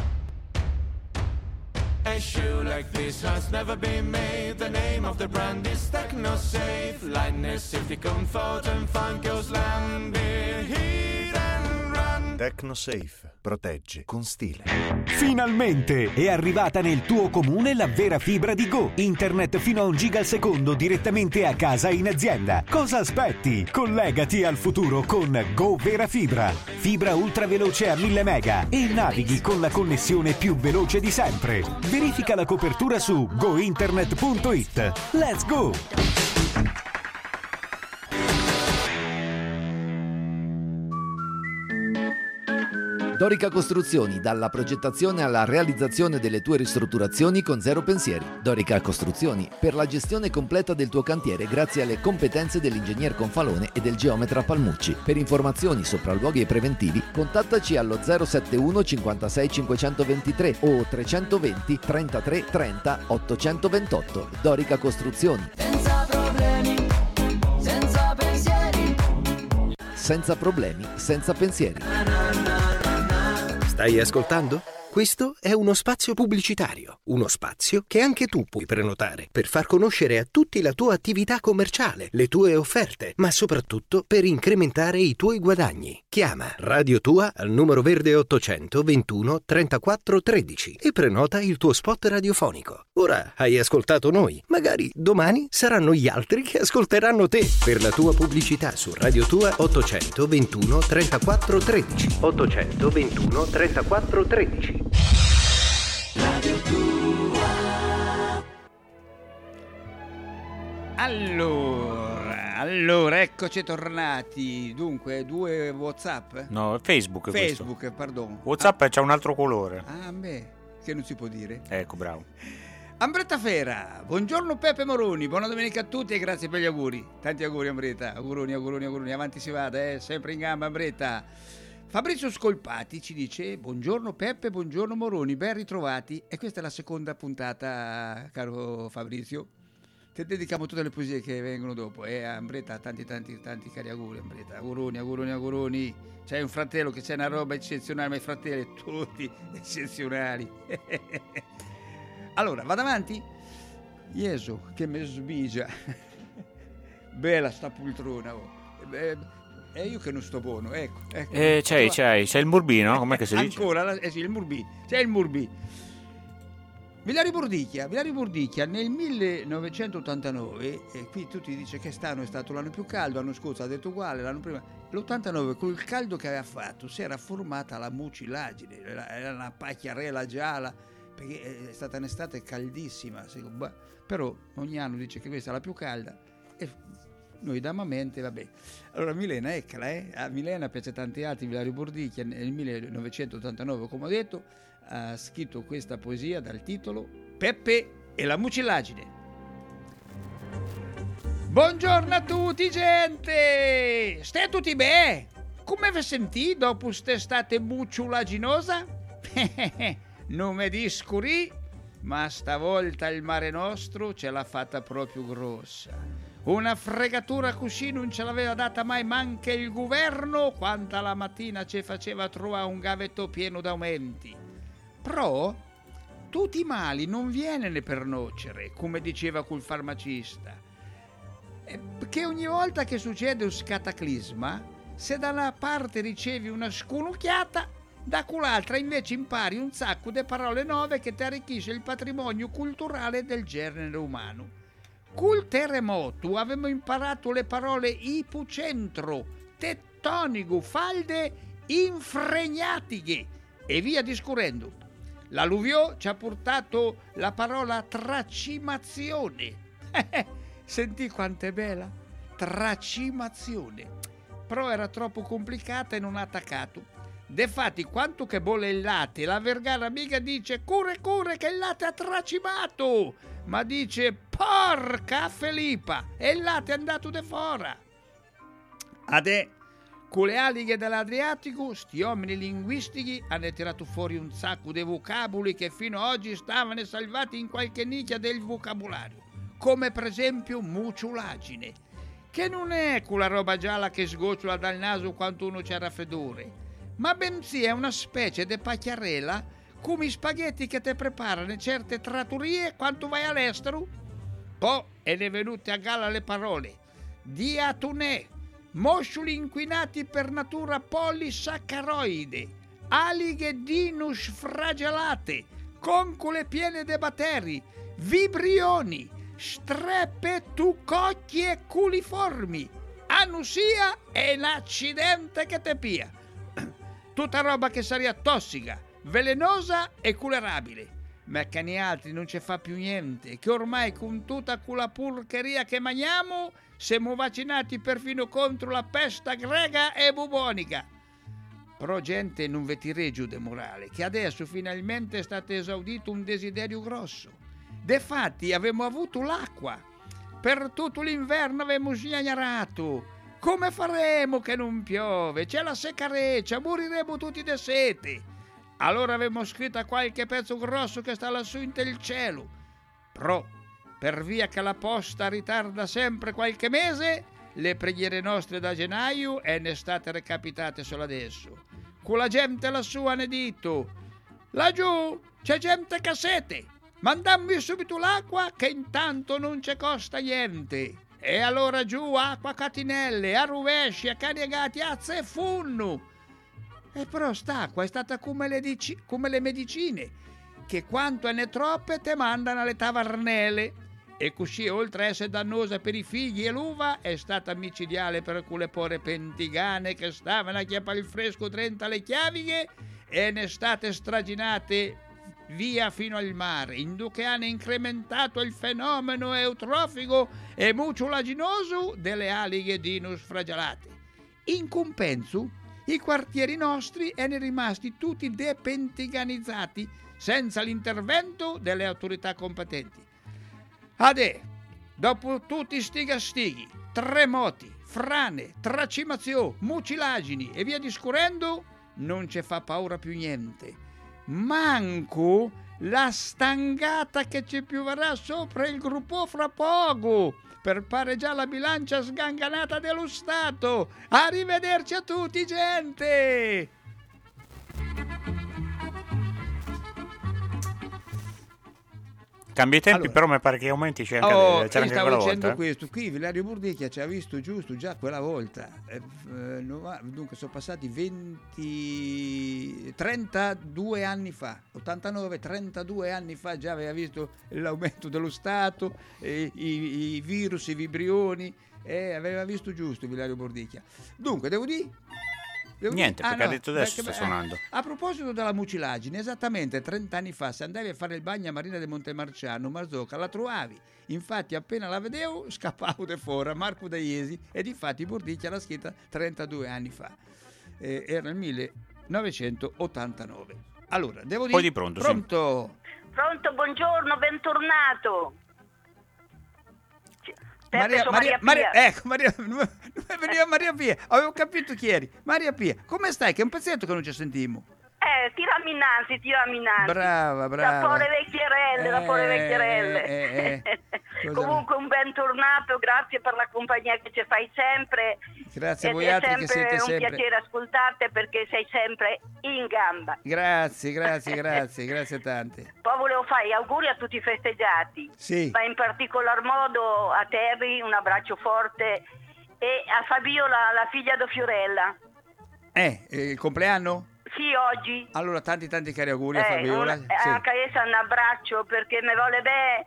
A shoe like this has never been made. The name of the brand is TechnoSafe. Lightness, safety, comfort and fun goes land. Heat and run. TechnoSafe. Protegge con stile. Finalmente è arrivata nel tuo comune la vera fibra di Go. Internet fino a 1 giga al secondo direttamente a casa in azienda. Cosa aspetti? Collegati al futuro con Go Vera Fibra. Fibra ultra veloce a 1000 mega e navighi con la connessione più veloce di sempre. Verifica la copertura su gointernet.it. Let's go! Dorica Costruzioni, dalla progettazione alla realizzazione delle tue ristrutturazioni con zero pensieri. Dorica Costruzioni, per la gestione completa del tuo cantiere grazie alle competenze dell'ingegner Confalone e del geometra Palmucci. Per informazioni, sopralluoghi e preventivi, contattaci allo 071 56 523 o 320 33 30 828. Dorica Costruzioni. Senza problemi, senza pensieri. Senza problemi, senza pensieri. Stai ascoltando? Questo è uno spazio pubblicitario, uno spazio che anche tu puoi prenotare per far conoscere a tutti la tua attività commerciale, le tue offerte, ma soprattutto per incrementare i tuoi guadagni. Chiama Radio Tua al numero verde 800 21 34 13 e prenota il tuo spot radiofonico. Ora hai ascoltato noi, magari domani saranno gli altri che ascolteranno te. Per la tua pubblicità su Radio Tua 800 21 34 13. 800 21 34 13. Radio Tua. Allora, eccoci tornati. Dunque, 2 WhatsApp? No, Facebook. Facebook, pardon. WhatsApp c'ha un altro colore. Ah, beh, che non si può dire. Ecco, bravo. Ambretta Fera, buongiorno Peppe Moroni, buona domenica a tutti e grazie per gli auguri. Tanti auguri Ambretta, auguroni, avanti si vada, sempre in gamba Ambretta. Fabrizio Scolpati ci dice buongiorno Peppe, buongiorno Moroni, ben ritrovati. E questa è la seconda puntata, caro Fabrizio. Ti dedichiamo tutte le poesie che vengono dopo. E a Ambreta tanti cari auguri, Ambreta. Auguroni. C'è un fratello che c'è una roba eccezionale, ma i fratelli tutti eccezionali. Allora, vado avanti? Gesù, che mi sbigia. Bella sta poltrona. Oh. E io che non sto buono, ecco. C'è il murbino, com'è che si dice? Ancora, sì, il murbì. C'è il murbì. Villario Burdicchia nel 1989, e qui tutti dice che quest'anno è stato l'anno più caldo, l'anno scorso ha detto uguale, l'anno prima, l'89 con il caldo che aveva fatto si era formata la mucilagine, era una pacchiarella gialla, perché è stata un'estate caldissima, però ogni anno dice che questa è la più calda e noi damamente, vabbè. Allora Milena, eccola, a Milena piace tanti altri. Villario Burdicchia nel 1989, come ho detto, ha scritto questa poesia dal titolo Peppe e la mucilagine. Buongiorno a tutti, gente! Stai tutti bene? Come vi sentite dopo quest'estate mucilaginosa? Non mi discurì, ma stavolta il Mare Nostro ce l'ha fatta proprio grossa. Una fregatura così non ce l'aveva data mai manche il governo, quando la mattina ci faceva trovare un gavetto pieno d'aumenti. Però tutti i mali non viene per nocere, come diceva quel farmacista. Perché ogni volta che succede un cataclisma, se da una parte ricevi una scunucchiata, da quell'altra invece impari un sacco di parole nuove che ti arricchisce il patrimonio culturale del genere umano. Col terremoto avevamo imparato le parole ipucentro, tettonico, falde infregnatiche e via discorrendo. L'alluvione ci ha portato la parola tracimazione. Sentì quanto è bella? Tracimazione. Però era troppo complicata e non ha attaccato. Defatti, quanto che bolle il latte, la Vergara mica dice cure che il latte ha tracimato, ma dice porca Filippa, e il latte è andato de fora. Adè, con le alighe dell'Adriatico, sti uomini linguistici hanno tirato fuori un sacco di vocaboli che fino ad oggi stavano salvati in qualche nicchia del vocabolario, come per esempio muciulagine, che non è quella roba gialla che sgocciola dal naso quando uno c'ha raffreddore, ma bensì è una specie di pacchiarella come i spaghetti che te preparano in certe trattorie quando vai all'estero. Poi è ne venute a galla le parole diatunè, moscioli inquinati per natura polisaccaroide, alighe dinus flagellate, concole piene di batteri, vibrioni, streppetucocchi e culiformi, anusia e un accidente che te pia. Tutta roba che sarebbe tossica, velenosa e culerabile. Ma che ne altri non ci fa più niente, che ormai con tutta quella porcheria che mangiamo siamo vaccinati perfino contro la peste greca e bubonica. Però gente non vi tirate giù de morale, che adesso finalmente è stato esaudito un desiderio grosso. Defatti avevamo avuto l'acqua, per tutto l'inverno avevamo sgnagnato. Come faremo che non piove? C'è la seccareccia, moriremo tutti di sete. Allora avevamo scritto a qualche pezzo grosso che sta lassù in il cielo. Però, per via che la posta ritarda sempre qualche mese, le preghiere nostre da gennaio e ne state recapitate solo adesso. Con la gente lassù hanno detto: laggiù c'è gente che ha sete, mandammi subito l'acqua che intanto non ci costa niente. E allora giù acqua catinelle, a rovesci, a cani e gatti, azze e funno. E però st'acqua è stata come le medicine, che quanto ne troppe te mandano alle tavernelle. E così, oltre a essere dannosa per i figli e l'uva, è stata micidiale per quelle pore pentigane che stavano a chiappare il fresco dentro le chiavighe e ne state straginate via fino al mare, in che hanno incrementato il fenomeno eutrofico e muciulaginoso delle alighe dinus flagellate. In compenso, i quartieri nostri erano rimasti tutti depentiganizzati senza l'intervento delle autorità competenti. Adè, dopo tutti sti gastighi, terremoti, frane, tracimazioni, mucilagini e via discorrendo, non ci fa paura più niente. Manco la stangata che ci pioverà sopra il gruppo fra poco per pareggiare la bilancia sganganata dello Stato. Arrivederci a tutti, gente! Cambia i tempi, Allora. però mi pare che aumenti, c'era anche stavo quella dicendo volta. questo, qui Villario Burdicchia ci ha visto giusto già quella volta. Dunque sono passati 32 anni fa, 89, 32 anni fa già aveva visto l'aumento dello Stato, i virus, i vibrioni, aveva visto giusto Villario Burdicchia. Dunque devo dire... Niente, perché ha detto adesso sta perché, suonando. A proposito della mucilagine, esattamente 30 anni fa, se andavi a fare il bagno a Marina del Montemarciano, Marzocca, la trovavi. Infatti, appena la vedevo, scappavo de fuori a Marco da Iesi, ed infatti Burdicchia l'ha scritta 32 anni fa. Era il 1989. Allora, devo dire... Poi di pronto, Pronto? Pronto, buongiorno, bentornato. Maria Pia. Ecco, Maria Pia. Avevo capito chi eri. Maria Pia, come stai? Che è un pezzetto che non ci sentiamo. Tirami innanzi. Brava. Da fuori vecchierelle. Comunque un bentornato, grazie per la compagnia che ci fai sempre. Grazie a voi altri che siete sempre. È un piacere ascoltarti perché sei sempre in gamba. Grazie tante. Poi volevo fare gli auguri a tutti i festeggiati. Sì. Ma in particolar modo a Terry un abbraccio forte e a Fabiola, la figlia di Fiorella. Il compleanno? Sì, oggi. Allora tanti cari auguri a Fabiola. Anche essa un abbraccio perché mi vuole bene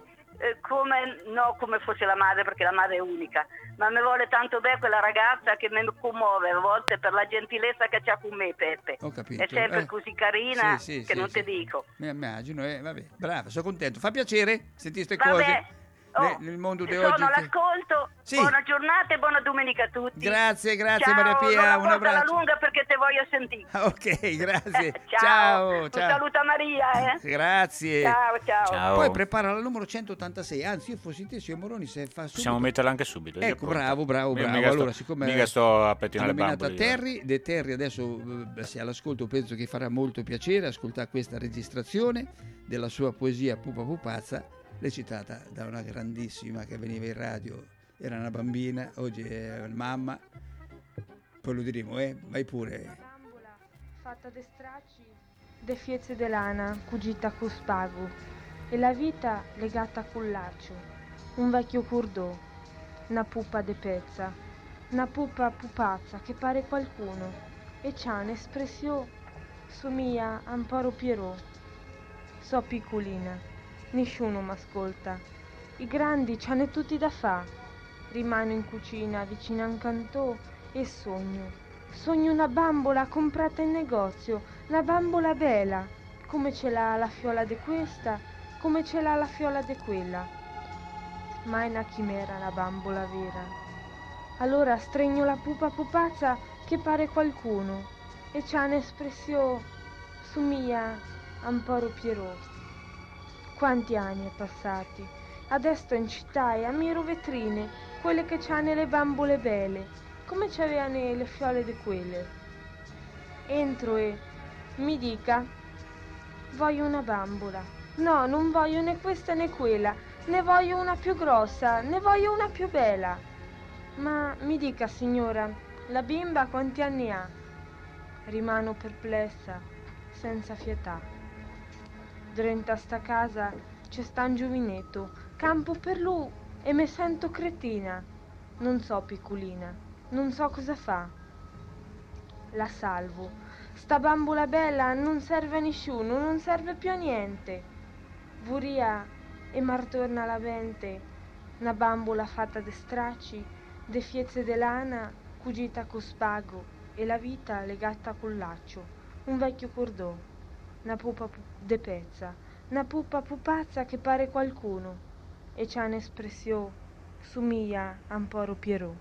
come fosse la madre, perché la madre è unica, ma mi vuole tanto bene quella ragazza che mi commuove a volte per la gentilezza che c'ha con me, Peppe. Ho capito. È sempre così carina che non sì. ti dico. Mi immagino, vabbè, brava, sono contento. Fa piacere sentire queste Vabbè. cose nel mondo di oggi. Sono all'ascolto. Sì. Buona giornata e buona domenica a tutti. Grazie Ciao, Maria Pia, un abbraccio. alla lunga perché te voglio sentire. Ok, grazie. Ciao. Un saluto a Maria. Grazie. Ciao. Poi prepara la numero 186. Anzi, io fossi te, signor Moroni, se fa subito. Possiamo metterla anche subito. Ecco, bravo. Allora, siccome mica sto a pettinare le nominata bambole. Terry, De Terry adesso se all'ascolto penso che farà molto piacere ascoltare questa registrazione della sua poesia Pupa Pupazza, recitata da una grandissima che veniva in radio, era una bambina, oggi è mamma, poi lo diremo, vai pure. Bambola fatta de stracci, de fiezze de lana, cugita cu spago, e la vita legata col laccio, un vecchio curdò, una pupa de pezza, una pupa pupazza che pare qualcuno, e c'ha un'espressione, somiglia a un paro Pierrot. So piccolina. Nessuno m'ascolta. I grandi c'hanno tutti da fa. Rimano in cucina vicino a un cantò e sogno. Sogno una bambola comprata in negozio, una bambola bella, come ce l'ha la fiola di questa, come ce l'ha la fiola di quella. Ma è una chimera la bambola vera. Allora stregno la pupa pupazza che pare qualcuno e c'ha un'espressione, somiglia a un poro Pierrot. Quanti anni è passati? Adesso in città e ammiro vetrine, quelle che c'hanno le bambole belle, come c'avevano le fiole di quelle. Entro e mi dica, voglio una bambola. No, non voglio né questa né quella, ne voglio una più grossa, ne voglio una più bella. Ma mi dica, signora, la bimba quanti anni ha? Rimano perplessa, senza fietà. Dentro a sta casa c'è sta un giovinetto, campo per lui e me sento cretina. Non so piccolina, non so cosa fa. La salvo. Sta bambola bella non serve a nessuno, non serve più a niente. Vuria e martorna la mente, una bambola fatta de stracci, de fiezze de lana, cugita co spago e la vita legata col laccio, un vecchio cordò. Una pupa de pezza, una pupa pupazza che pare qualcuno e c'ha un'espressione, somiglia a un poro Pierrot.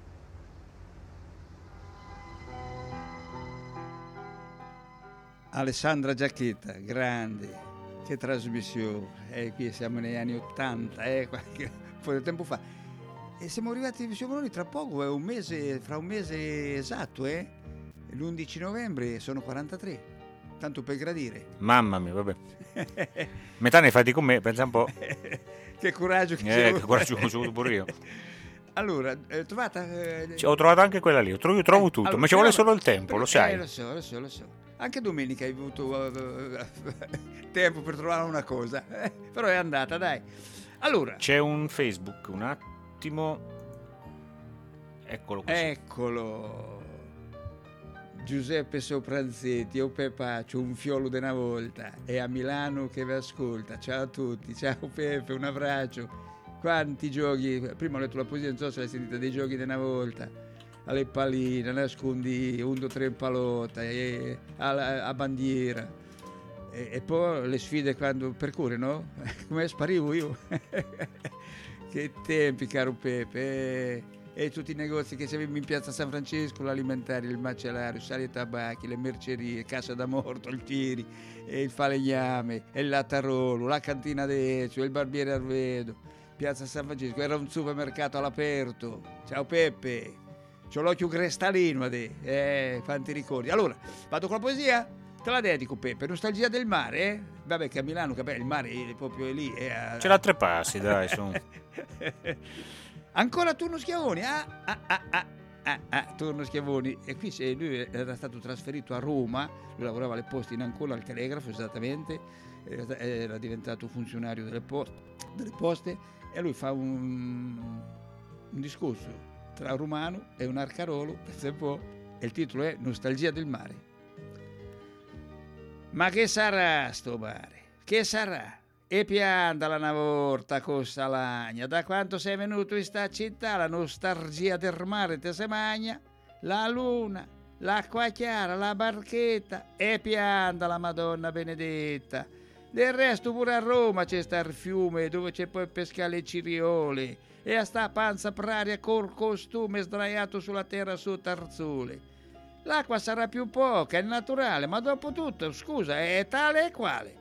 Alessandra Giacchetta, grande, che trasmissione, qui siamo negli anni 80, qualche un po' di tempo fa. E siamo arrivati, siamo venuti tra poco, fra un mese esatto, l'11 novembre sono 43. tanto per gradire. Mamma mia, vabbè. Metà ne fatti con me, pensa un po'. Che coraggio che coraggio ho avuto pure io. Allora, trovata? Ho trovato anche quella lì, io trovo tutto, allora, ma ci vuole solo il tempo, lo sai. Lo so. Anche domenica hai avuto tempo per trovare una cosa, però è andata, dai. Allora. C'è un Facebook, un attimo. Eccolo. Giuseppe Sopranzetti, o Pepaccio, un fiolo di una volta, è a Milano che vi ascolta. Ciao a tutti, ciao Pepe, un abbraccio. Quanti giochi, prima ho letto la poesia, non so se l'hai sentita, dei giochi di una volta, alle palline, nascondi 1, 2, 3 in palotta, a bandiera, e poi le sfide quando percorre, no? Come sparivo io. Che tempi, caro Pepe, e tutti i negozi che c'avevi in piazza San Francesco, l'alimentare, il macellario, sali e tabacchi, le mercerie, Cassa da Morto, il Tiri, e il falegname, e il Lattarolo, la cantina d'Ezio, il barbiere Arvedo, piazza San Francesco, era un supermercato all'aperto. Ciao Peppe, c'ho l'occhio cristalino quanti ricordi. Allora, vado con la poesia? Te la dedico, Peppe, nostalgia del mare, eh? Vabbè, che a Milano, che il mare è proprio lì. Ce l'ha 3 passi, dai, su. Ancora Turno Schiavoni, Turno Schiavoni, e qui lui era stato trasferito a Roma, lui lavorava alle poste in Ancona, al telegrafo esattamente, era diventato funzionario delle poste, e lui fa un discorso tra romano e un arcarolo, pensa un po', e il titolo è Nostalgia del mare. Ma che sarà sto mare? Che sarà? E pianta la navorta con Salagna, da quanto sei venuto in sta città la nostalgia del mare te se magna, la luna, l'acqua chiara, la barchetta, e pianta la Madonna benedetta. Del resto pure a Roma c'è sta il fiume dove c'è poi pescare le ciriole, e a sta panza praria col costume sdraiato sulla terra sotto al sole. L'acqua sarà più poca, è naturale, ma dopo tutto, scusa, è tale e quale.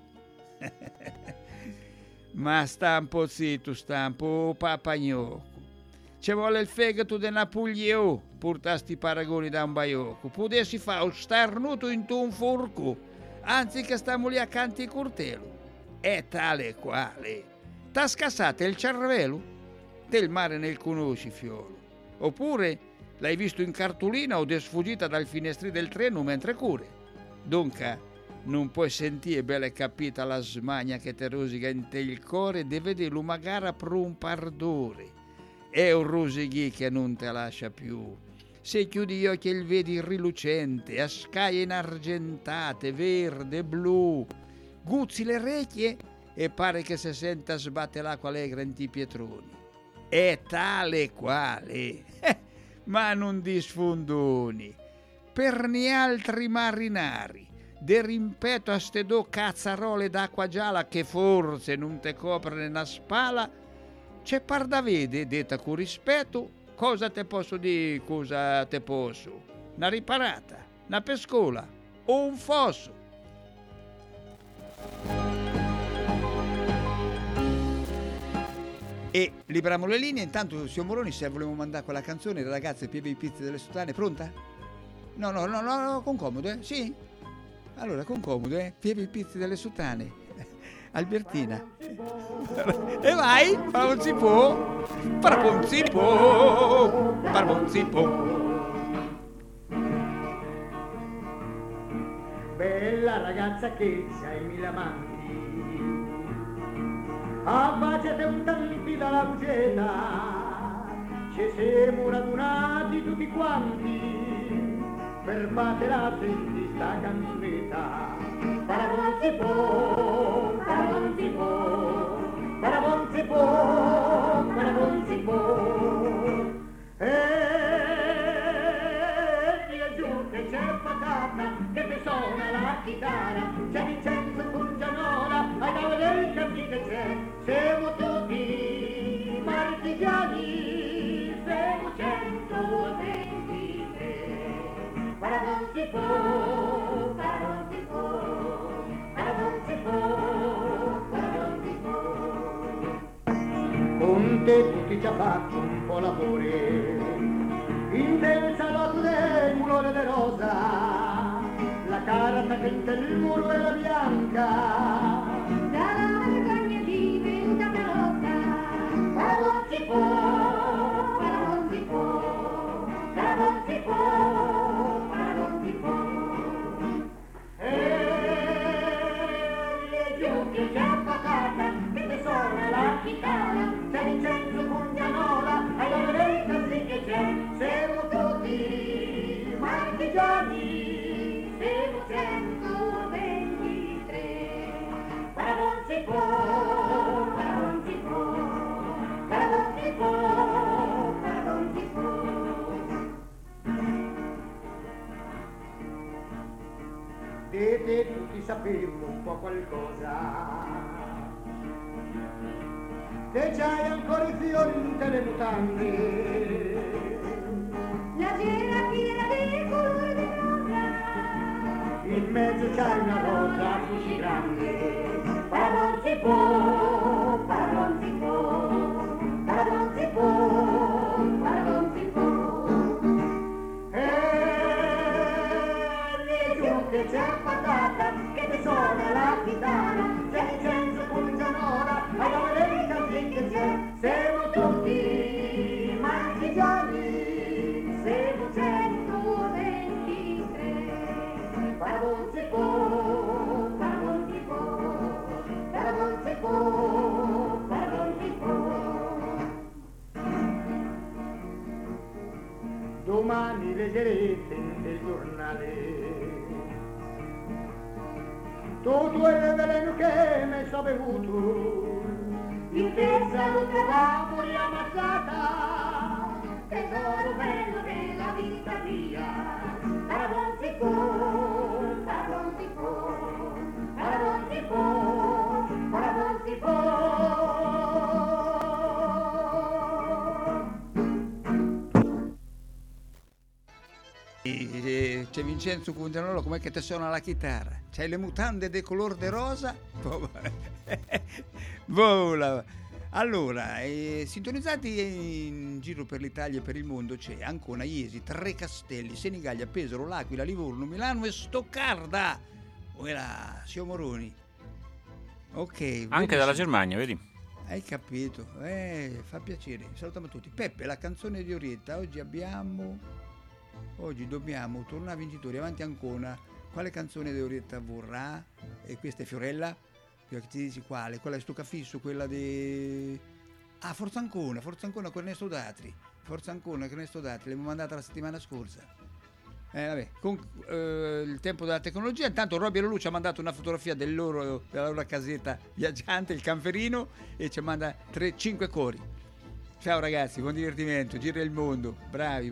Ma sta un po' zitto, papagnocco. Ci vuole il fegato di Napoleone pur sti paragoni da un baiocco. Potessi fare un starnuto in un forco, anziché stiamo lì accanto ai curtelo. È tale e quale. T'ha scassato il cervello? Del mare nel conosci, fiolo. Oppure l'hai visto in cartolina o sfuggita dal finestri del treno mentre cure? Dunque, non puoi sentire bella e capita la smania che te rosica in te il cuore de vederlo magari per un pardore. È un rosicchi che non te lascia più. Se chiudi gli occhi e il vedi rilucente, a scaie inargentate, verde, blu, guzzi le orecchie e pare che se senta sbatte l'acqua allegra in ti pietroni. È tale quale, ma non di sfondoni, per ni altri marinari. De rimpeto a ste due cazzarole d'acqua gialla che forse non te copre una spala, c'è par da vede, detta con rispetto, cosa te posso dire, cosa te posso? Una riparata, una pescola o un fosso. E liberiamo le linee, intanto signor Moroni, se volevo mandare quella canzone, le ragazze pieve i pizzi delle sottane, pronta? No, con comodo, Sì? Allora, con comodo, pieve i pizzi delle sottane. Albertina. E vai, parabonzipo, parabonzipo, parabonzipo. Bella ragazza che c'hai 1000 amanti, abbaciate un tanti dalla buceta, ci siamo radunati tutti quanti per battere di sta canzonetta. Parabonzipo, parabonzipo, parabonzipo, parabonzipo. E io giù che c'è patata che mi suona la chitarra, c'è Vincenzo Pungianola, ai tavoli del campi che c'è. Siamo tutti marchigiani, siamo 123. Parabonzipo, parabonzipo, parabonzipo, parabonzipo. Con te tutti ci ha fatto un po' lavori, in del salotto del mulone de rosa, la la carta che il muro era bianca. Dalla vergogna divenuta carota, ma non si può, ma non si può, ma non si può, ma non si può. E giù che c'è patata, che ti suona la chitarra, c'è Vincenzo Pugnanola, e la verità sì che c'è, siamo tutti marchigiani, siamo 123, ma non si può, ma non si può, ma non si può, ma non si può. Di te tutti sappiamo un po' qualcosa, che c'hai ancora i fiori in te le mutande, la cena piena di colore di rosa, in mezzo c'hai una rosa così grande, ma non si può, ma non si può, ma non si può, ma non si può. E giù che c'è patata, che ti suona la chitarra, c'è Vincenzo Pugnanola, e la verità sì che c'è, siamo tutti marchigiani, siamo 123, ma non si può, ma non si può, ma non si può, ma non si può. Domani leggerete nel giornale tutto il veleno che mi sono bevuto, in che salute la poi ammazzata, tesoro bello della vita mia, ma non si può, ma non si può, ma non si può, ma non si può. C'è Vincenzo Pugnanola, com'è che ti suona la chitarra? C'hai le mutande de color de rosa? Vola. Allora, sintonizzati in giro per l'Italia e per il mondo c'è Ancona, Iesi, Tre Castelli, Senigallia, Pesaro, L'Aquila, Livorno, Milano e Stoccarda. Ora, siamo Moroni. Ok. Anche dalla Germania, vedi? Hai capito? Fa piacere. Salutiamo tutti. Peppe, la canzone di Orietta. Oggi dobbiamo tornare vincitori avanti Ancona. Quale canzone di Orietta vorrà? E questa è Fiorella? Che ti dici quale? Quella è Stoccafisso, quella di... Ah, Forza Ancona con Ernesto Datri. Forza Ancona con Ernesto Datri, l'abbiamo mandata la settimana scorsa. Vabbè, con il tempo della tecnologia. Intanto Robby e Lulu ci ha mandato una fotografia della loro casetta viaggiante, il camperino, e ci manda 5 cori. Ciao ragazzi, buon divertimento, gira il mondo. Bravi.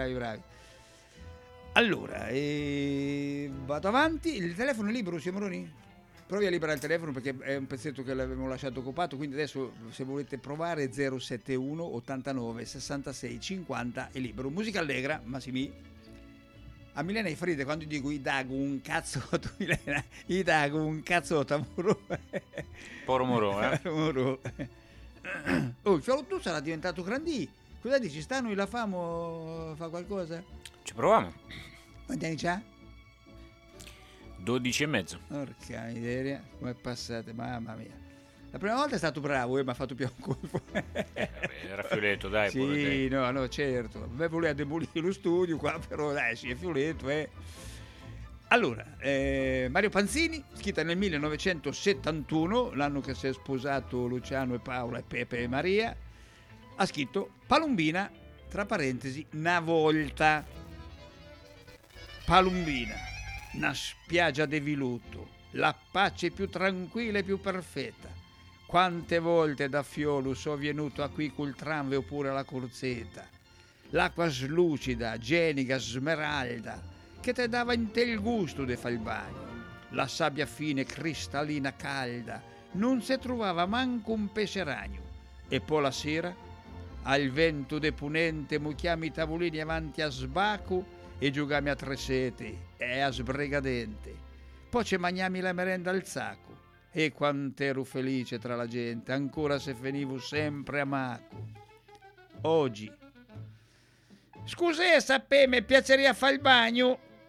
Allora, vado avanti. Il telefono è libero, Moroni? Provi a liberare il telefono perché è un pezzetto che l'avevamo lasciato occupato, quindi adesso se volete provare 071 89 66 50 è libero. Musica allegra, Massimi. A Milena e Fride quando dico gli dago un cazzotto, Milena, gli dago un cazzotto a Moro. Poro Moro, Moro. Oh, il fiolo tu sarà diventato grandì. Cosa dici? Stanno e la famo fa qualcosa? Ci proviamo. Quanti anni c'ha? 12 e mezzo. Porca miseria, com'è passate, mamma mia. La prima volta è stato bravo, mi ha fatto più un colpo. Era Fioletto, dai. Sì, no, certo. Beh, voleva demolire lo studio qua, però dai, sì, è Fioletto, Allora, Mario Panzini, scritta nel 1971, l'anno che si è sposato Luciano e Paola e Pepe e Maria, ha scritto Palombina, tra parentesi, una volta. Palombina, una spiaggia de viluto, la pace più tranquilla e più perfetta. Quante volte da Fiolo so venuto a qui col tramve oppure alla corzeta. L'acqua slucida, genica, smeralda, che te dava in te il gusto de far il bagno. La sabbia fine, cristallina, calda, non se trovava manco un pesce ragno. E poi la sera, al vento de punente, mucchiamo i tavolini avanti a sbacco e giocami a tre sete e a sbregadente. Poi ci mangiami la merenda al sacco. E quant'ero felice tra la gente, ancora se venivo sempre a Maco. Oggi. Scusa, sapere, mi piacerebbe fare il bagno.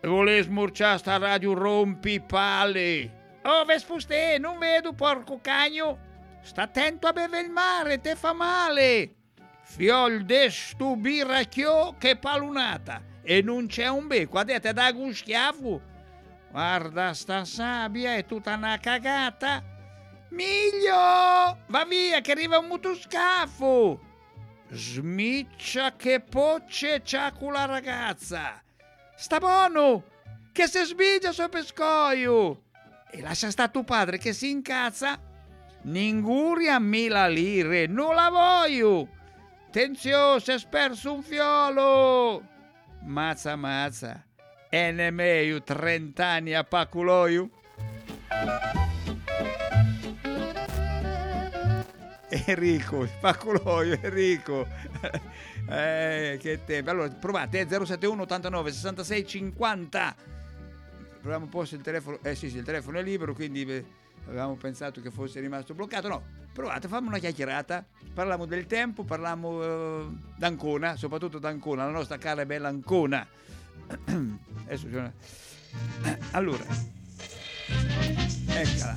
Vuole smurciare sta radio rompi palle. Oh, vespuste, non vedo, porco cagno. Sta attento a bere il mare, te fa male. Fiol de stu birracchio che palunata. E non c'è un becco, a te da un schiaffo. Guarda sta sabbia, è tutta una cagata. Miglio, va via che arriva un motoscafo. Smiccia che pocce c'ha con la ragazza. Sta buono, che se sbigia so pescoio. E lascia sta tuo padre che si incazza. Ninguria 1000 lire, non la voglio. Attenzione, si è sperso un fiolo. Mazza, è ne meglio 30 anni a paculoio. Enrico, il paculoio, Enrico. Che tempo. Allora, provate, 071 89 66 50. Proviamo un po' se il telefono. Sì, il telefono è libero, quindi avevamo pensato che fosse rimasto bloccato. No, provate, fammi una chiacchierata. Parliamo del tempo, parliamo d'Ancona, soprattutto d'Ancona, la nostra cara e bella Ancona. Adesso allora, eccola.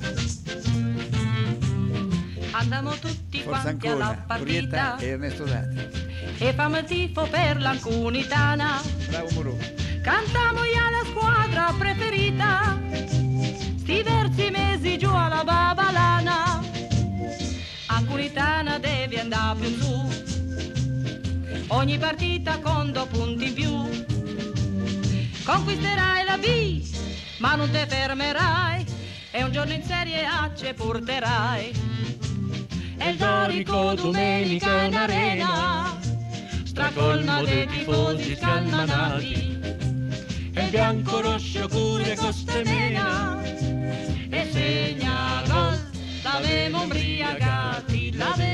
Andiamo tutti Forza quanti Ancona, alla partita Orietta e Ernesto Dati. e famo tifo per l'Anconitana. Bravo Moro. Cantiamo la squadra preferita, sti versi mesi giù alla Babalana. Anconitana devi andare più su, ogni partita con 2 punti in più. Conquisterai la B, ma non te fermerai, e un giorno in Serie A ci porterai. E il Dorico domenica in arena, stracolma dei tifosi scalmanati. E il bianco rosso pure costemena, e segna gol, l'avemo umbriagati,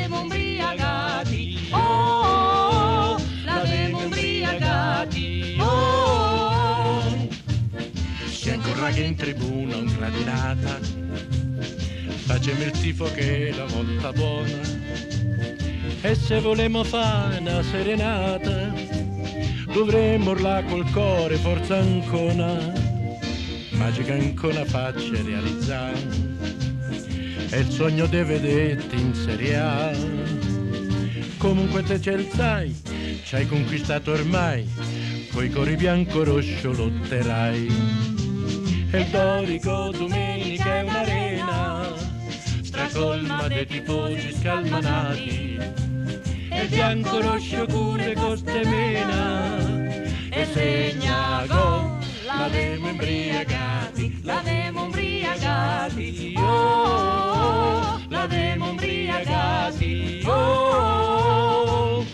oh, l'avemo umbriagati, oh. Se ancora che in tribuna un gradinata, facciamo il tifo che è la volta buona. E se volemo fare una serenata, dovremmo urlare col cuore forza Ancona. Magica Ancona faccia realizzare, e il sogno di vederti in Serie A. Comunque te ce sai, ci hai conquistato ormai, coi cori bianco-rosso lotterai. E il Dorico domenica è un'arena, stracolma dei tifosi scalmanati. E il bianco-rosso pure costemena, e segna gol, l'avemo umbriagati, oh, l'avemo umbriagati, oh.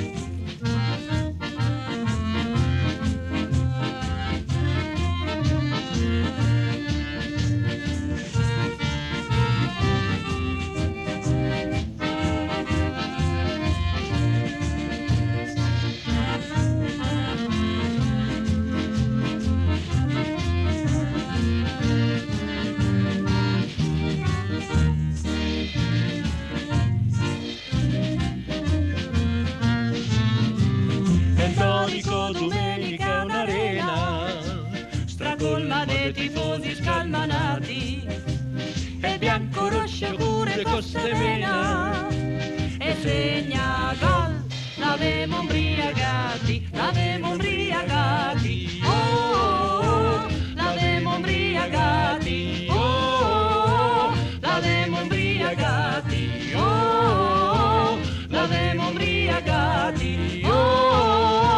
Domenica un'arena, stracolma dei tifosi scalmanati, e bianco rosso pure costemena, e segna gol, l'avemo umbriagati, oh, l'avemo umbriagati, oh, l'avemo umbriagati, oh, l'avemo umbriagati, oh.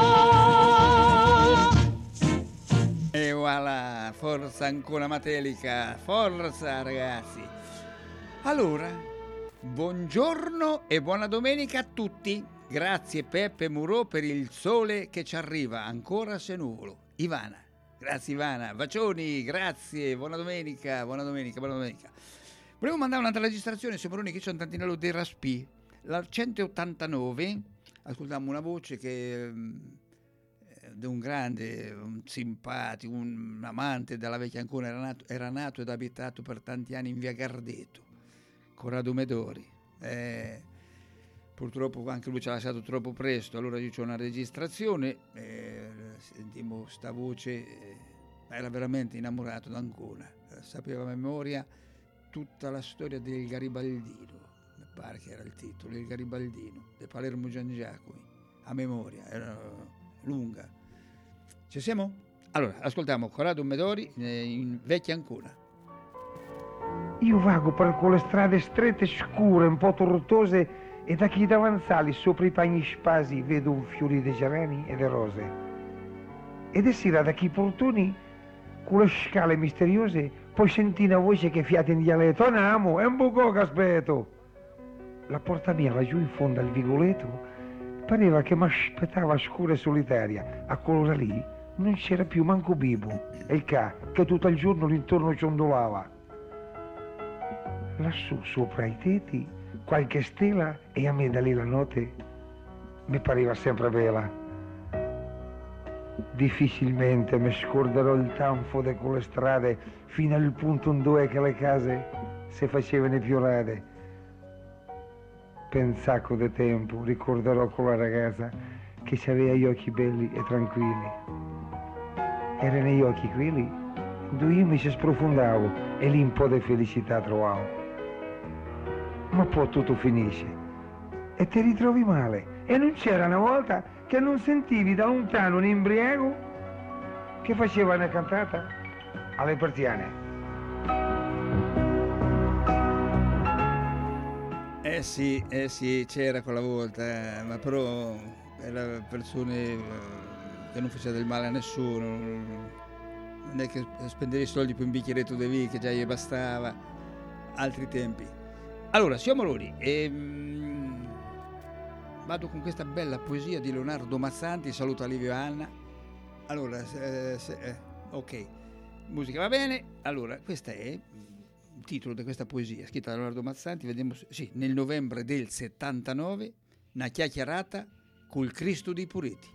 E voilà, forza Ancona Matelica, forza ragazzi. Allora, buongiorno e buona domenica a tutti. Grazie Peppe Murò per il sole che ci arriva, ancora se nuvolo. Ivana, grazie Ivana, bacioni, grazie, buona domenica. Volevo mandare un'altra registrazione, Sembroni che c'è un tantinello dei Raspì, la 189, ascoltiamo una voce che di un grande, un simpatico, un amante della vecchia Ancona, era nato ed abitato per tanti anni in via Gardeto, Corrado Medori. Purtroppo anche lui ci ha lasciato troppo presto, allora io c'ho una registrazione, sentiamo sta voce era veramente innamorato d'Ancona, sapeva a memoria tutta la storia del Garibaldino, mi pare che era il titolo, il Garibaldino, di Palermo Gian Giacomi, a memoria, era lunga. Ci siamo? Allora, ascoltiamo Corrado Medori in Vecchia Ancona. Io vago per quelle strade strette, scure, un po' tortuose, e da chi davanzali sopra i pagni spasi vedo un fiori di gerani e di rose. Ed è sera da chi portoni, con le scale misteriose, poi sentì una voce che fiata in dialetto: andiamo, è un buco che aspetto. La porta mia laggiù in fondo al vigoletto pareva che mi aspettava scura e solitaria. A quell'ora lì non c'era più manco Bibo e il che tutto il giorno l'intorno ciondolava. Lassù sopra i tetti qualche stella, e a me da lì la notte mi pareva sempre bella. Difficilmente mi scorderò il tanfo di quelle strade fino al punto in dove che le case si facevano più rade. Per un sacco di tempo ricorderò quella ragazza che aveva gli occhi belli e tranquilli. Era negli occhi quelli dove io mi ci sprofondavo e lì un po' di felicità trovavo. Ma poi tutto finisce e ti ritrovi male, e non c'era una volta che non sentivi da lontano un imbriaco che faceva una cantata alle persiane. Sì, c'era quella volta, ma però erano persone che non faceva del male a nessuno, non è che spendere i soldi per un bicchieretto di vino che già gli bastava, altri tempi. Allora, siamo lì e vado con questa bella poesia di Leonardo Mazzanti, saluta Livio e Anna. Allora, ok, musica va bene. Allora, questo è il titolo di questa poesia, scritta da Leonardo Mazzanti, vediamo, sì, nel novembre del 79, una chiacchierata col Cristo dei Pureti.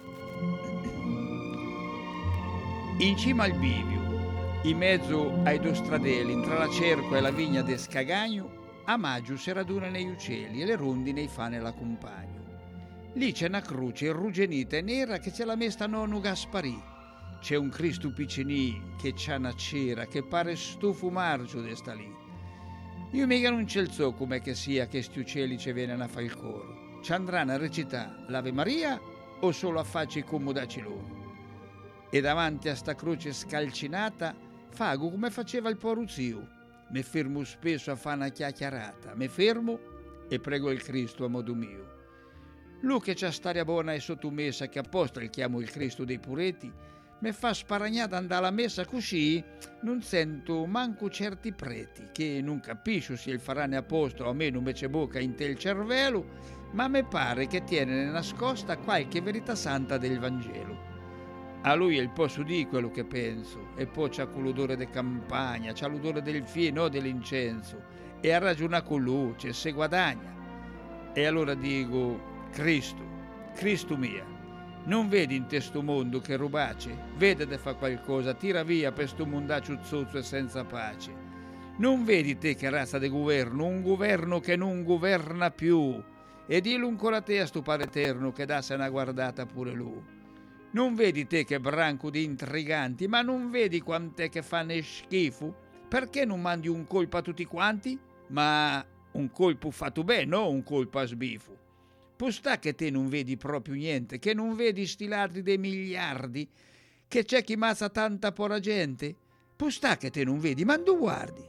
In cima al bivio, in mezzo ai due stradeli, tra la cerca e la vigna de Scagagno, a maggio si radunano gli uccelli e le rondine i fa nella compagno. Lì c'è una croce irrugenita e nera che ce l'ha messa nonno Gasparì. C'è un Cristo piccinì che c'ha una cera che pare stufo margio de sta lì. Io mica non ce so com'è che sia che sti uccelli ci vengono a fare il coro. Ci andranno a recitare l'Ave Maria o solo a farci i comodaci loro? E davanti a sta croce scalcinata fago come faceva il poro zio. Mi fermo spesso a fare una chiacchierata, mi fermo e prego il Cristo a modo mio. Lui che c'ha staria buona e sottomessa, che apposta il chiamo il Cristo dei Pureti, mi fa sparagnata andare alla messa così, non sento manco certi preti, che non capisco se il farane apposta o a me non me c'è bocca in te il cervello, ma mi pare che tiene nascosta qualche verità santa del Vangelo. A lui il posso dire quello che penso, e poi c'ha quell'odore di campagna, c'ha l'odore del fieno, dell'incenso, e a ragiona con lui, se guadagna. E allora dico: Cristo mia, non vedi in te sto mondo che rubace? Vede de fa qualcosa, tira via per sto mondaccio zozzo e senza pace. Non vedi te che razza di governo, un governo che non governa più, e dillo ancora te a sto Padre Eterno che dasse una guardata pure lui. Non vedi te che branco di intriganti, ma non vedi quant'è che fanno schifo? Perché non mandi un colpo a tutti quanti? Ma un colpo fatto bene, no un colpo a sbifo. Può sta che te non vedi proprio niente, che non vedi sti ladri dei miliardi, che c'è chi mazza tanta pora gente? Può sta che te non vedi, ma non guardi.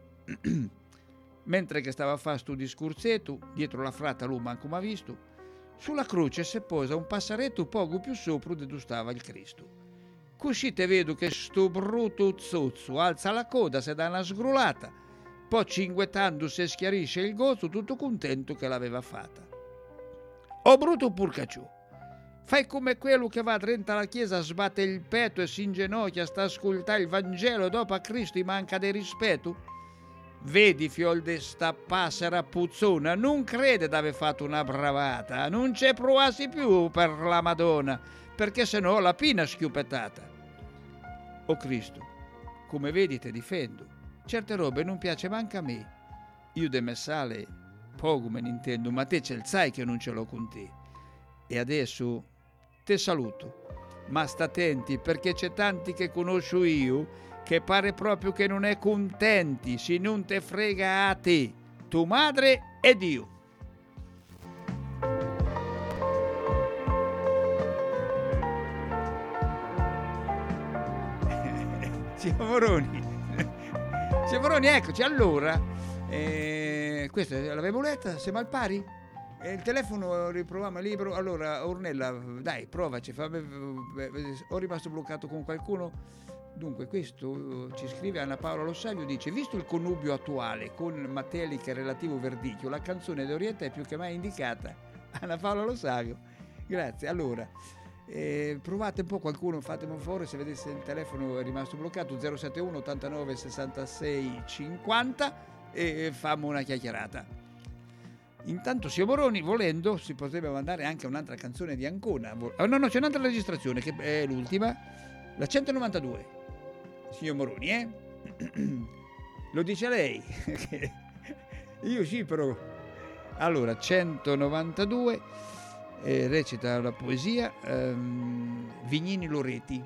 Mentre che stava a fare sto discorsetto, dietro la frata lui manco m'ha visto, sulla croce si posa un passaretto poco più sopra di dove stava il Cristo. Così te vedo che sto brutto zozzo alza la coda, se dà una sgrulata, poi cinguettando si schiarisce il gozzo tutto contento che l'aveva fatta. Oh brutto purcacciù, fai come quello che va dentro alla chiesa, sbatte il petto e si inginocchia, sta a ascoltare il Vangelo, dopo a Cristo gli manca di rispetto? Vedi, fiol de sta passera puzzona, non crede d'aver fatto una bravata, non c'è provassi più per la Madonna, perché se no la pina schiuppettata. Oh Cristo, come vedi te difendo, certe robe non piace manca a me. Io de messale poco me ne intendo, ma te ce l sai che non ce l'ho con te. E adesso te saluto ma sta attenti perché c'è tanti che conosco io che pare proprio che non è contenti se non te frega a te, tu madre ed io. Moroni, eccoci. Allora, questa l'avevo letta, siamo al pari? Il telefono riproviamo libero. Allora, Ornella, dai, provaci. Ho rimasto bloccato con qualcuno. Dunque, questo ci scrive Anna Paola Lossaglio, dice: visto il connubio attuale con Matelica e relativo verdicchio, la canzone d'Oriente è più che mai indicata. Anna Paola Lossaglio, grazie. Allora, provate un po' qualcuno, fatemi un favore, se vedete il telefono è rimasto bloccato, 071 89 66 50, e fammo una chiacchierata. Intanto Moroni, volendo, si potrebbe mandare anche un'altra canzone di Ancona. No, c'è un'altra registrazione che è l'ultima, la 192. Signor Moroni, lo dice lei. Io sì, però. Allora, 192, recita la poesia Vignini Loreti.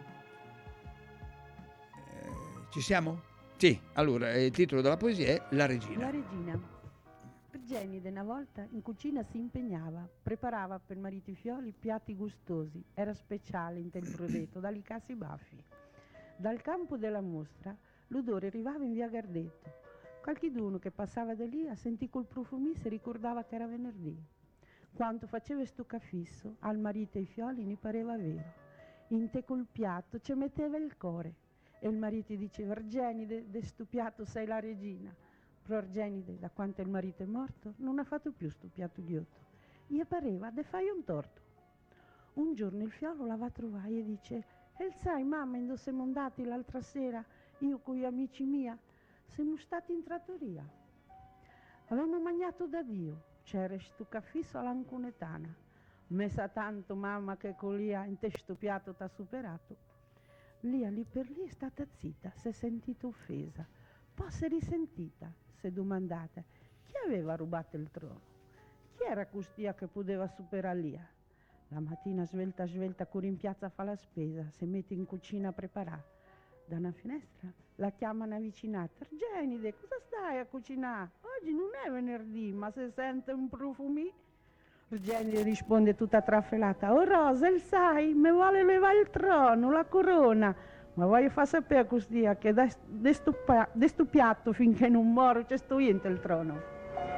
Ci siamo? Sì, allora, il titolo della poesia è La Regina. La Regina. Argenide una volta in cucina si impegnava, preparava per marito Fioli piatti gustosi, era speciale in tempo detto, da licassi baffi. Dal campo della mostra l'odore arrivava in via Gardetto. Qualcheduno che passava da lì a sentì col profumì si ricordava che era venerdì. Quanto faceva sto cafisso, al marito e ai Fioli ne pareva vero. In te col piatto ci metteva il core. E il marito diceva: Argenide, de sto piatto sei la regina. Però Argenide, da quanto il marito è morto, non ha fatto più sto piatto ghiotto. Gli pareva de fai un torto. Un giorno il Fiolo la va a trovare e dice: e sai mamma, quando siamo andati l'altra sera, io con gli amici mia, siamo stati in trattoria. Avevamo mangiato da Dio, c'era sto cafisso all'ancunetana. Me sa tanto mamma che con Lia in te sto piatto t'ha superato. Lia lì per lì è stata zitta, si è sentita offesa. Poi si è risentita, si è domandata: chi aveva rubato il trono? Chi era costia che poteva superare Lia? La mattina svelta corre in piazza a fare la spesa, si mette in cucina a preparare. Da una finestra la chiama una vicinata: Argenide, cosa stai a cucinare? Oggi non è venerdì, ma si sente un profumì. Argenide risponde tutta trafelata: oh Rosa, il sai, mi vuole levare il trono, la corona, ma voglio far sapere così che da sto piatto finché non muoro c'è sto io il trono.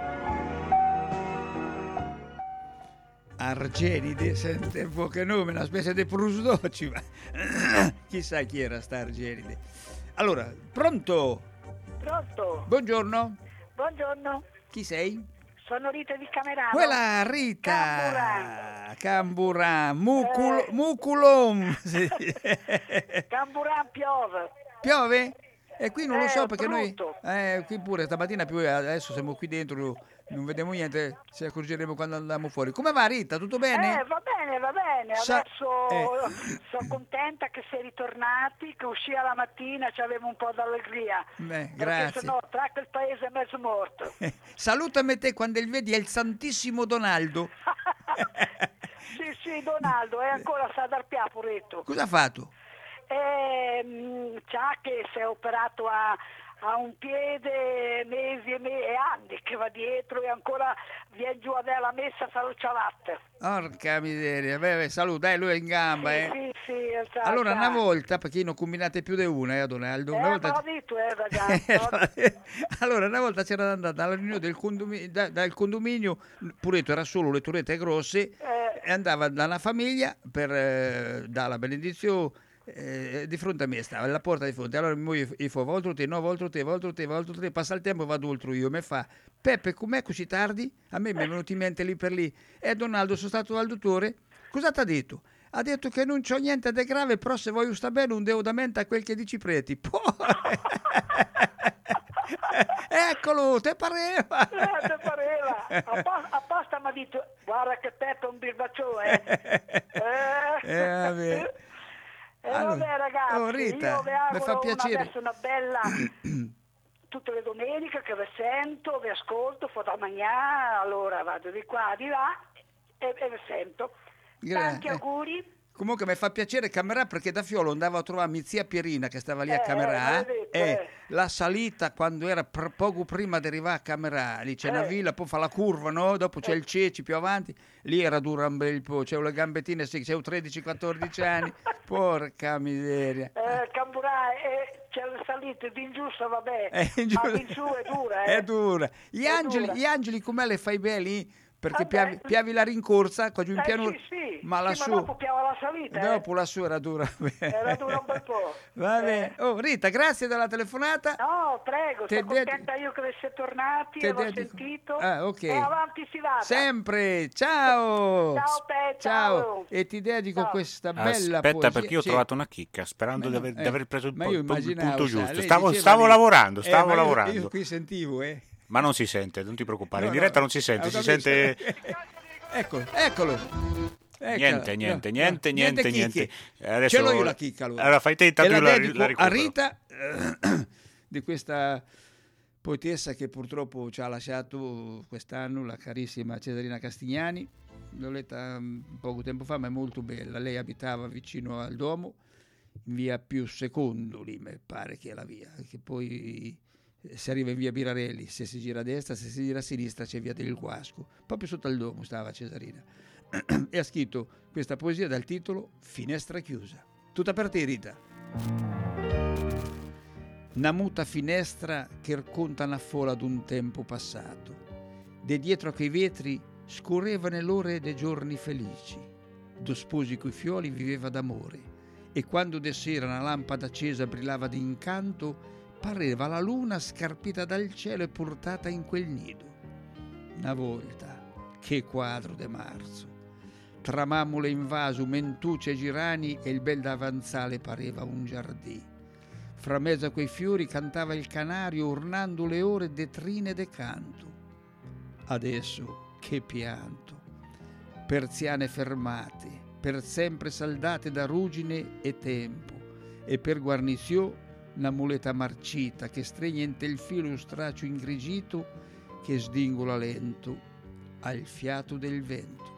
Argenide, sente un po' che nome, una specie di Prusdoci, ma chissà chi era sta Argenide. Allora, pronto? Pronto? Buongiorno. Buongiorno. Chi sei? Sono Rita di Camerano. Quella Rita. Camburan. Muculum. Sì. Camburan piove. Piove? E qui non lo so perché brutto. noi qui pure stamattina più, adesso siamo qui dentro, non vediamo niente, ci accorgeremo quando andiamo fuori. Come va Rita? Tutto bene? Va bene. Adesso sono contenta che sei ritornati, che uscì la mattina, ci avevo un po' d'allegria. Grazie. Perché sennò tra che il paese è mezzo morto. Salutami te quando il vedi, è il Santissimo Donaldo. Sì, Donaldo, è ancora sta dal piapuretto. Cosa ha fatto? C'ha che si è operato a un piede mesi e anni che va dietro e ancora viene giù a dare la messa a fare il ciabatte. Porca miseria, saluta, lui è in gamba. Sì, allora una volta, perché non combinate più di una, Donaldo. Una volta... Allora una volta c'era andata alla riunione dal condominio, Puretto era solo le torrette grosse, e andava da una famiglia per dare la benedizione. Di fronte a me stava alla porta di fronte, allora io fa volto te, passa il tempo e vado oltre io, mi fa: Peppe, com'è così tardi? A me mi è venuto in mente lì per lì, e Donaldo sono stato dal dottore, cosa ti ha detto? Ha detto che non c'ho niente di grave, però se voglio sta bene non devo da mente a quel che dici preti. Eccolo, te pareva. Apposta mi ha detto: guarda che Peppe è un birbaccione. Vabbè. Vabbè ragazzi, Rita, io vi auguro mi fa piacere. adesso una bella tutte le domeniche che vi sento, vi ascolto, fo da mangiare, allora vado di qua, di là e vi sento. Tanti auguri. Comunque mi fa piacere Camerà, perché da Fiolo andavo a trovare mia zia Pierina che stava lì a Camerà, e la salita quando era poco prima di arrivare a Camerà, lì c'è una villa, poi fa la curva, no? Dopo c'è il Ceci più avanti, lì era dura un bel po', c'è le gambettine, sì, c'è 13-14 anni, porca miseria. Camerà, c'è le salite di in giù, vabbè, ma di in su è dura. È dura. Gli angeli come le fai belli? Perché piavi la rincorsa, qua giù in pianura, ma lassù, dopo piava la salita. Dopo lassù era dura. Era dura un bel po'. Va bene. Oh, Rita, grazie della telefonata. No, prego, sono contenta io che siete tornati, l'ho sentito. Ok. E avanti si vada. Sempre, ciao. Ciao Pe, ciao. E ti dedico questa bella Aspetta, poesia. perché io ho trovato una chicca, sperando di aver preso il punto giusto. Stavo lavorando. Io qui sentivo, Ma non si sente, non ti preoccupare, in diretta non si sente, si sente... Eccolo. Niente. Adesso... Ce l'ho io la chicca, allora. Allora fai te, intanto io la recupero. A Rita, di questa poetessa che purtroppo ci ha lasciato quest'anno, la carissima Cesarina Castignani. L'ho letta poco tempo fa, ma è molto bella. Lei abitava vicino al Duomo, in via Pius II, lì mi pare che è la via, che poi... si arriva in via Birarelli, se si gira a destra, se si gira a sinistra c'è via del Guasco, proprio sotto al Duomo stava Cesarina e ha scritto questa poesia dal titolo Finestra chiusa. Tutta per te, Rita. Una muta finestra che racconta una fola d'un tempo passato, de dietro a quei vetri scorrevano l'ore dei giorni felici, due sposi coi fioli viveva d'amore, e quando de sera una lampada accesa brillava d'incanto, pareva la luna scarpita dal cielo e portata in quel nido. Una volta, che quadro de marzo, tra mammole in vaso, mentucce e girani, e il bel davanzale pareva un giardì. Fra mezzo a quei fiori cantava il canario, ornando le ore de trine de canto. Adesso, che pianto, persiane fermate, per sempre saldate da ruggine e tempo, e per guarnizione una muleta marcita che stregna in il filo un straccio ingrigito che sdingola lento al fiato del vento.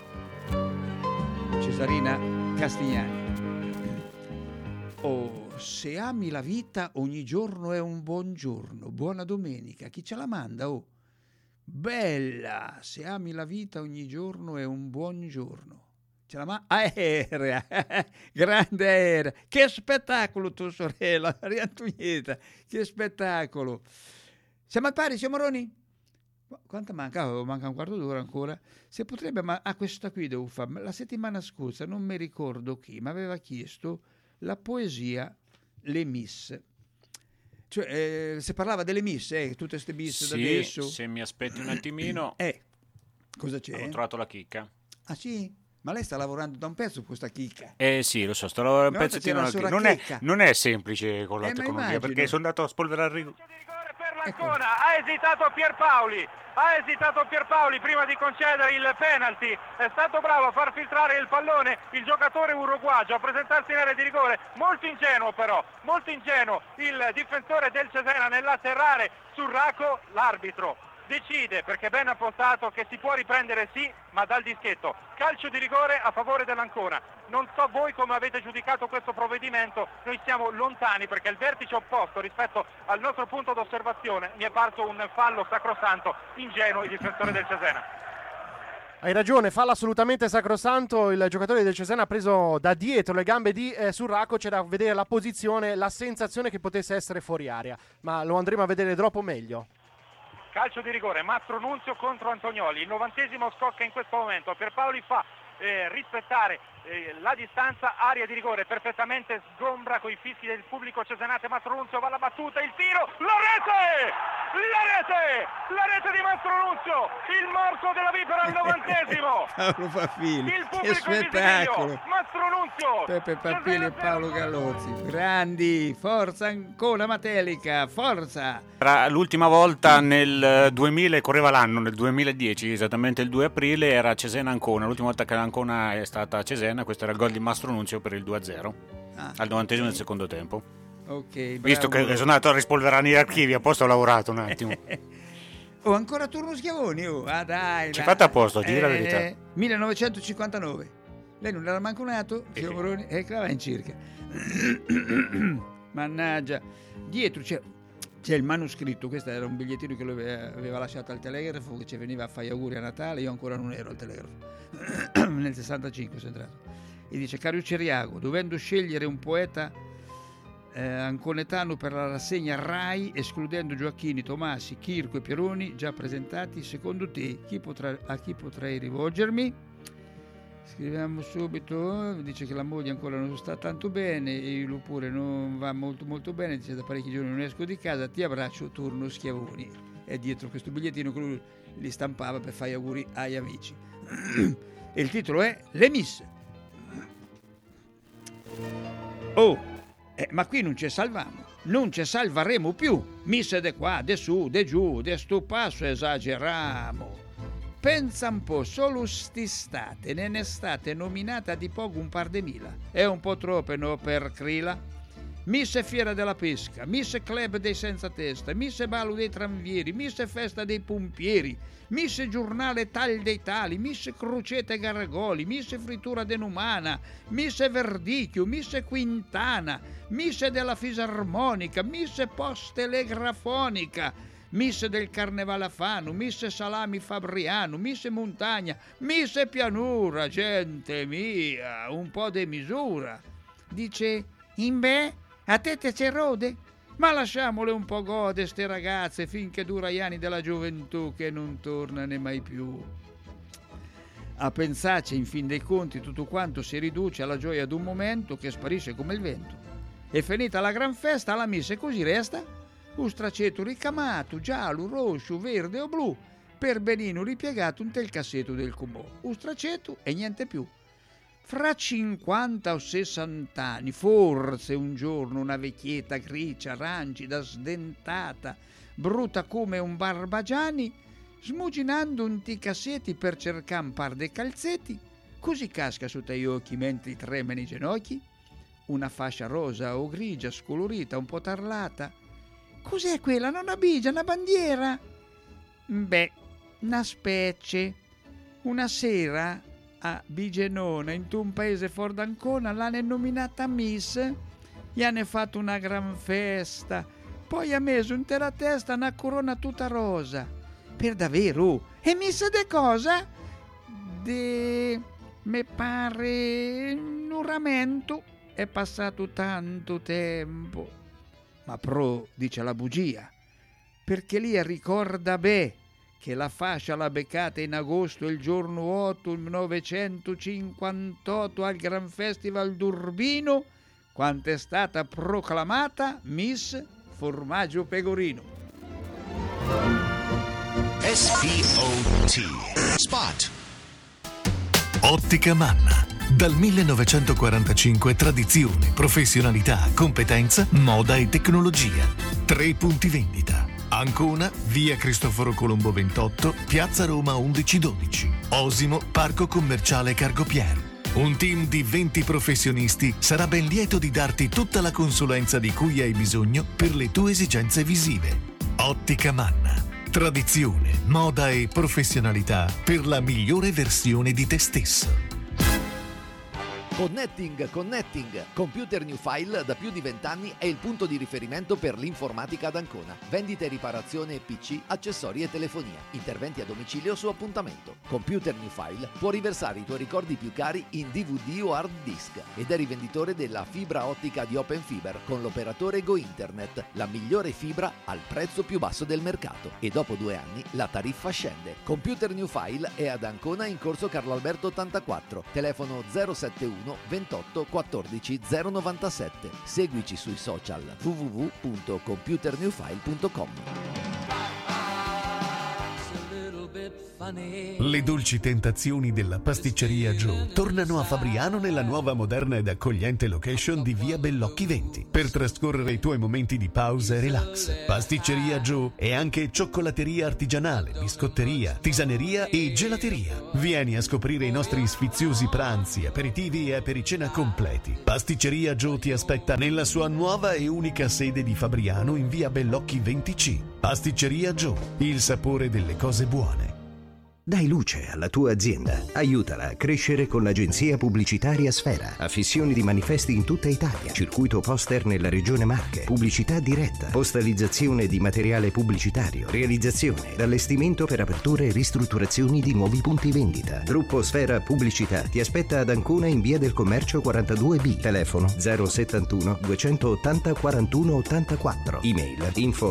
Cesarina Castignani. Oh, se ami la vita ogni giorno è un buon giorno, buona domenica. Chi ce la manda? Oh, bella, se ami la vita ogni giorno è un buon giorno. Ce la aerea, grande aerea, che spettacolo tua sorella, Riantugneta, che spettacolo. Siamo al pari, siamo Roni? Quanto manca? Oh, manca un quarto d'ora ancora. Se potrebbe, ma questa qui devo fare. La settimana scorsa non mi ricordo chi, ma aveva chiesto la poesia Le Miss. Cioè, se parlava delle miss, tutte queste miss da adesso. Se mi aspetti un attimino. Cosa c'è? Ho trovato la chicca. Ah sì? Ma lei sta lavorando da un pezzo con questa chicca? Sì, lo so, sto lavorando un pezzettino. Non è semplice con la tecnologia, perché sono andato a spolverare il rigore. Per l'Ancona, ha esitato Pierpaoli prima di concedere il penalty, è stato bravo a far filtrare il pallone il giocatore uruguagio, a presentarsi in area di rigore, molto ingenuo il difensore del Cesena nell'atterrare sul Raco. L'arbitro decide, perché ben appostato, che si può riprendere sì, ma dal dischetto. Calcio di rigore a favore dell'Ancona. Non so voi come avete giudicato questo provvedimento, noi siamo lontani perché il vertice opposto rispetto al nostro punto d'osservazione mi è parso un fallo sacrosanto, ingenuo il difensore del Cesena. Hai ragione, fallo assolutamente sacrosanto, il giocatore del Cesena ha preso da dietro le gambe di Surraco, c'era da vedere la posizione, la sensazione che potesse essere fuori area, ma lo andremo a vedere dopo meglio. Calcio di rigore, Mastro Nunzio contro Antonioli, il 90° scocca in questo momento, Pierpaoli fa rispettare la distanza, area di rigore perfettamente sgombra coi fischi del pubblico cesenate. Mastro Nunzio va alla battuta, il tiro, la rete di Mastro Nunzio, il morso della vipera al 90°. Paolo Pappini, il che spettacolo. Mastro Nunzio, Peppe Pappini e Paolo Gallozzi, grandi, forza Ancona Matelica, forza. L'ultima volta nel 2000, correva l'anno, nel 2010, esattamente il 2 aprile, era Cesena-Ancona, l'ultima volta che l'Ancona è stata a Cesena, questo era il gol di Mastro Nunzio per il 2-0 al 90° del secondo tempo. Ok, visto che sono andato a rispolverare gli archivi, apposta ho lavorato un attimo. Ancora turno Schiavoni, dai. Ci fate a posto, di la verità. 1959. Lei non era manco nato, signor Moroni, e va in circa. Mannaggia. Dietro c'è il manoscritto, questo era un bigliettino che lui aveva lasciato al telegrafo, che ci veniva a fare gli auguri a Natale, io ancora non ero al telegrafo, nel 65 sono entrato. E dice: caro Ceriago, dovendo scegliere un poeta anconetano per la rassegna RAI, escludendo Gioacchini, Tomassi, Chirco e Pieroni già presentati, secondo te a chi potrei rivolgermi? Scriviamo subito. Dice che la moglie ancora non sta tanto bene e io pure non va molto bene, dice da parecchi giorni non esco di casa, ti abbraccio, turno Schiavoni. E dietro questo bigliettino che lui li stampava per fare gli auguri agli amici. E il titolo è Le Miss. Ma qui non ci salviamo, non ci salvaremo più. Misse de qua, de su, de giù, de sto passo esageramo. Pensa un po', solo st'estate ne è stata nominata di poco un par de mila. È un po' troppo, no, per Crila? Misse Fiera della Pesca, Misse Club dei Senza Testa, Misse Ballo dei Tranvieri, Misse Festa dei Pompieri, Misse Giornale Tali dei Tali, Misse Crocete Garagoli, Misse Frittura Denumana, Misse Verdicchio, Misse Quintana, Misse della Fisarmonica, Misse Post Telegrafonica, Misse del Carnevale a Fano, Misse Salami Fabriano, Misse Montagna, Misse Pianura, gente mia, un po' di misura. Dice: Imbè, a te c'è rode? Ma lasciamole un po' gode ste ragazze finché dura gli anni della gioventù che non tornano mai più. A pensarci, in fin dei conti, tutto quanto si riduce alla gioia d'un momento che sparisce come il vento. E finita la gran festa, alla messa così resta un straceto ricamato, giallo, rosso, verde o blu, per benino ripiegato un tel cassetto del comò. Un straceto e niente più. Fra 50 o 60 anni, forse un giorno una vecchietta grigia, rancida, sdentata, brutta come un barbagiani, smuginando un cassetti per cercare un par de calzetti, così casca sotto gli occhi mentre tremano i ginocchi, una fascia rosa o grigia, scolorita, un po' tarlata. Cos'è quella? Non una bigia, una bandiera? Beh, una specie. Una sera a Bigenona, in un paese fuori d'Ancona, l'hanno nominata Miss, gli hanno fatto una gran festa, poi ha messo in la testa una corona tutta rosa. Per davvero? E Miss de cosa? Me pare un ramento. È passato tanto tempo. Ma pro dice la bugia, perché lì ricorda beh che la fascia l'ha beccata in agosto il giorno 8 1958 al Gran Festival d'Urbino, quando è stata proclamata Miss Formaggio Pecorino. SPOT Spot. Ottica Manna. Dal 1945 tradizione, professionalità, competenza, moda e tecnologia. 3 punti vendita. Ancona, via Cristoforo Colombo 28, piazza Roma 1112. Osimo, parco commerciale Cargopier. Un team di 20 professionisti sarà ben lieto di darti tutta la consulenza di cui hai bisogno per le tue esigenze visive. Ottica Manna. Tradizione, moda e professionalità per la migliore versione di te stesso. Connecting. Computer New File da più di 20 anni è il punto di riferimento per l'informatica ad Ancona. Vendita e riparazione PC, accessori e telefonia. Interventi a domicilio su appuntamento. Computer New File può riversare i tuoi ricordi più cari in DVD o hard disk ed è rivenditore della fibra ottica di Open Fiber con l'operatore Go Internet, la migliore fibra al prezzo più basso del mercato. E dopo 2 anni la tariffa scende. Computer New File è ad Ancona in corso Carlo Alberto 84, telefono 071 28 14 097. Seguici sui social www.computernewfile.com. Le dolci tentazioni della pasticceria Joe tornano a Fabriano nella nuova, moderna ed accogliente location di via Bellocchi 20 per trascorrere i tuoi momenti di pausa e relax. Pasticceria Joe è anche cioccolateria artigianale, biscotteria, tisaneria e gelateria. Vieni a scoprire i nostri sfiziosi pranzi, aperitivi e apericena completi. Pasticceria Joe ti aspetta nella sua nuova e unica sede di Fabriano in via Bellocchi 20C. Pasticceria Joe, il sapore delle cose buone. Dai luce alla tua azienda. Aiutala a crescere con l'agenzia pubblicitaria Sfera. Affissioni di manifesti in tutta Italia. Circuito poster nella regione Marche. Pubblicità diretta. Postalizzazione di materiale pubblicitario. Realizzazione ed allestimento per aperture e ristrutturazioni di nuovi punti vendita. Gruppo Sfera Pubblicità ti aspetta ad Ancona in via del Commercio 42B. Telefono 071 280 41 84. Email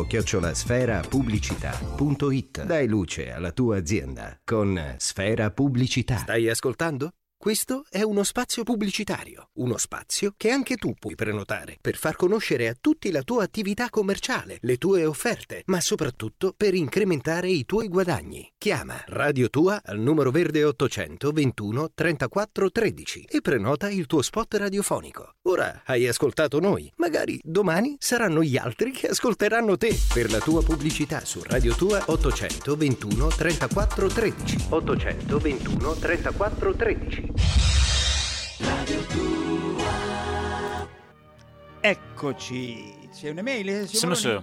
info@sferapubblicità.it. Dai luce alla tua azienda con Sfera Pubblicità. Stai ascoltando? Questo è uno spazio pubblicitario, uno spazio che anche tu puoi prenotare per far conoscere a tutti la tua attività commerciale, le tue offerte, ma soprattutto per incrementare i tuoi guadagni. Chiama Radio Tua al numero verde 800 21 34 13 e prenota il tuo spot radiofonico. Ora hai ascoltato noi, magari domani saranno gli altri che ascolteranno te. Per la tua pubblicità su Radio Tua 800 21 34 13. 800 21 34 13. Radio Tua. Eccoci, c'è un'email? Siamo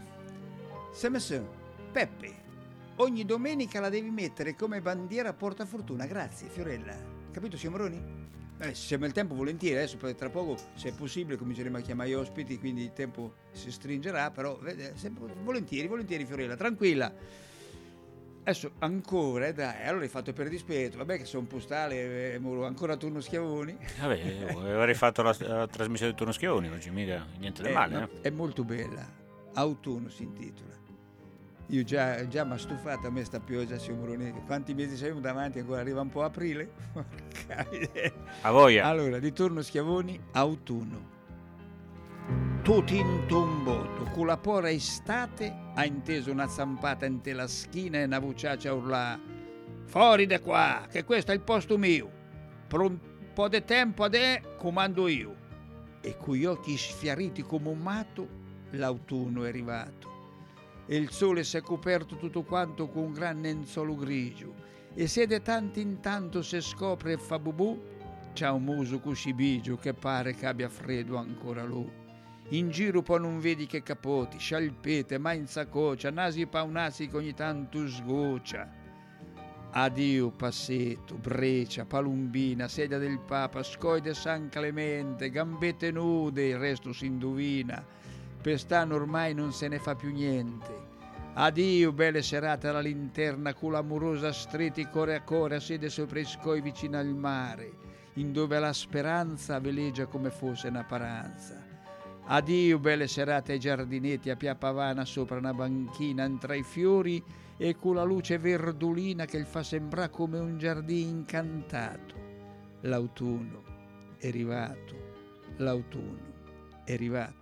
Peppe, ogni domenica la devi mettere come bandiera a portafortuna. Grazie Fiorella. Capito Siomoroni? Se siamo il tempo volentieri, adesso poi tra poco se è possibile cominceremo a chiamare gli ospiti, quindi il tempo si stringerà, però volentieri Fiorella, tranquilla. Adesso ancora, dai, allora hai fatto per dispetto, vabbè che sono postale, ancora turno Schiavoni. Vabbè, avrei fatto la trasmissione del turno Schiavoni oggi, mica niente di male. No, è molto bella, Autunno si intitola. Io già mi ha stufato a me sta pioggia, Siomoroni. Quanti mesi siamo davanti, ancora arriva un po' aprile. A voglia. Allora, di turno Schiavoni, Autunno. Tutti in tomboto, con la pora estate, ha inteso una zampata in te la schina e una vuciaccia a urlà: fuori da qua, che questo è il posto mio, per un po' di tempo adè comando io. E con gli occhi sfiariti come un matto, l'autunno è arrivato e il sole si è coperto tutto quanto con un gran lenzuolo grigio, e se de tanto in tanto se scopre e fa bubù, c'ha un muso così bigio che pare che abbia freddo ancora lui. In giro poi non vedi che capoti, scialpete, ma in saccoccia, nasi paunazzi che ogni tanto sgoccia. Addio Passetto, Breccia, Palumbina, sedia del Papa, scoide San Clemente, gambette nude, il resto si indovina. Pest'anno ormai non se ne fa più niente. Addio belle serate alla linterna, con l'amorosa streti core a core, a sede sopra i scoi vicino al mare, in dove la speranza veleggia come fosse una paranza. Addio belle serate ai giardinetti a Pia Pavana sopra una banchina tra i fiori e con la luce verdolina che gli fa sembrare come un giardino incantato. L'autunno è arrivato, l'autunno è arrivato.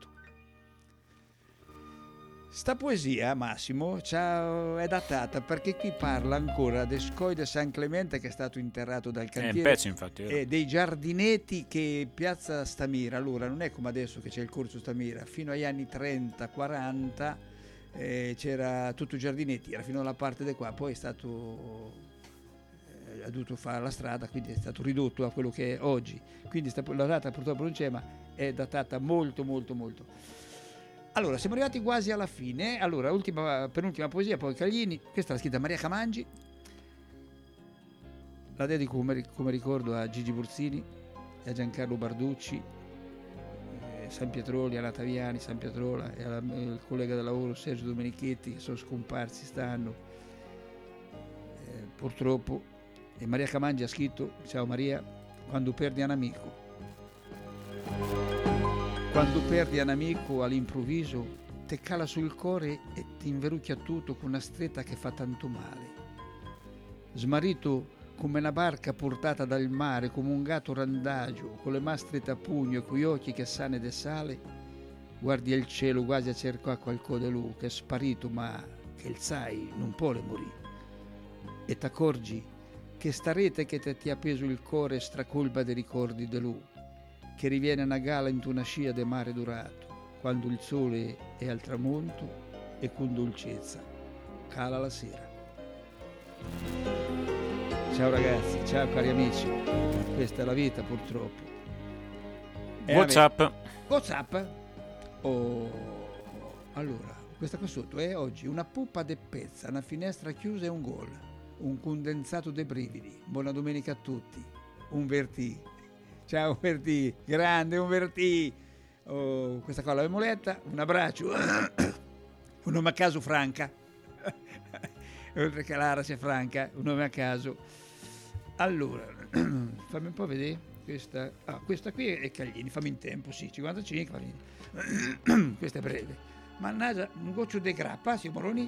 Sta poesia, Massimo, è datata perché qui parla ancora del Scoide San Clemente che è stato interrato dal cantiere. È un pezzo, infatti. E dei giardinetti che piazza Stamira. Allora, non è come adesso che c'è il corso Stamira. Fino agli anni 30-40 c'era tutto giardinetti, era fino alla parte di qua. Poi è stato... ha dovuto fare la strada, quindi è stato ridotto a quello che è oggi. Quindi la data purtroppo non c'è, ma è datata molto. Allora, siamo arrivati quasi alla fine. Allora, penultima poesia, poi Caglini. Questa l'ha scritta Maria Camangi. La dedico come ricordo a Gigi Burzini e a Giancarlo Barducci, San Pietroli, alla Taviani, San Pietrola e al collega del lavoro Sergio Domenichetti, che sono scomparsi stanno purtroppo. E Maria Camangi ha scritto: ciao Maria, quando perdi un amico. Quando perdi un amico all'improvviso, te cala sul cuore e ti inverucchia tutto con una stretta che fa tanto male. Smarrito come una barca portata dal mare, come un gatto randagio, con le mani strette a pugno e coi occhi che sane de sale, guardi il cielo quasi a cercare qualcosa di lui che è sparito, ma che il sai non può morire. E t'accorgi che sta rete che ti ha appeso il cuore stracolba dei ricordi di lui, che riviene una gala in una scia de mare durato, quando il sole è al tramonto e con dolcezza cala la sera. Ciao ragazzi, ciao cari amici, questa è la vita purtroppo. WhatsApp. Allora, questa qua sotto è oggi una puppa de pezza, una finestra chiusa e un gol. un condensato dei brividi. Buona domenica a tutti. Un Vertì. Ciao Vertì, grande un Vertì. Oh, questa qua l'avevo letta. Un abbraccio. Un nome a caso Franca. Oltre che Lara c'è Franca, un nome a caso. Allora, fammi un po' vedere. Questa qui è Caglini, fammi in tempo, sì, 55 Caglini. Questa è breve. Mannaggia, un goccio di grappa, sì, Moroni.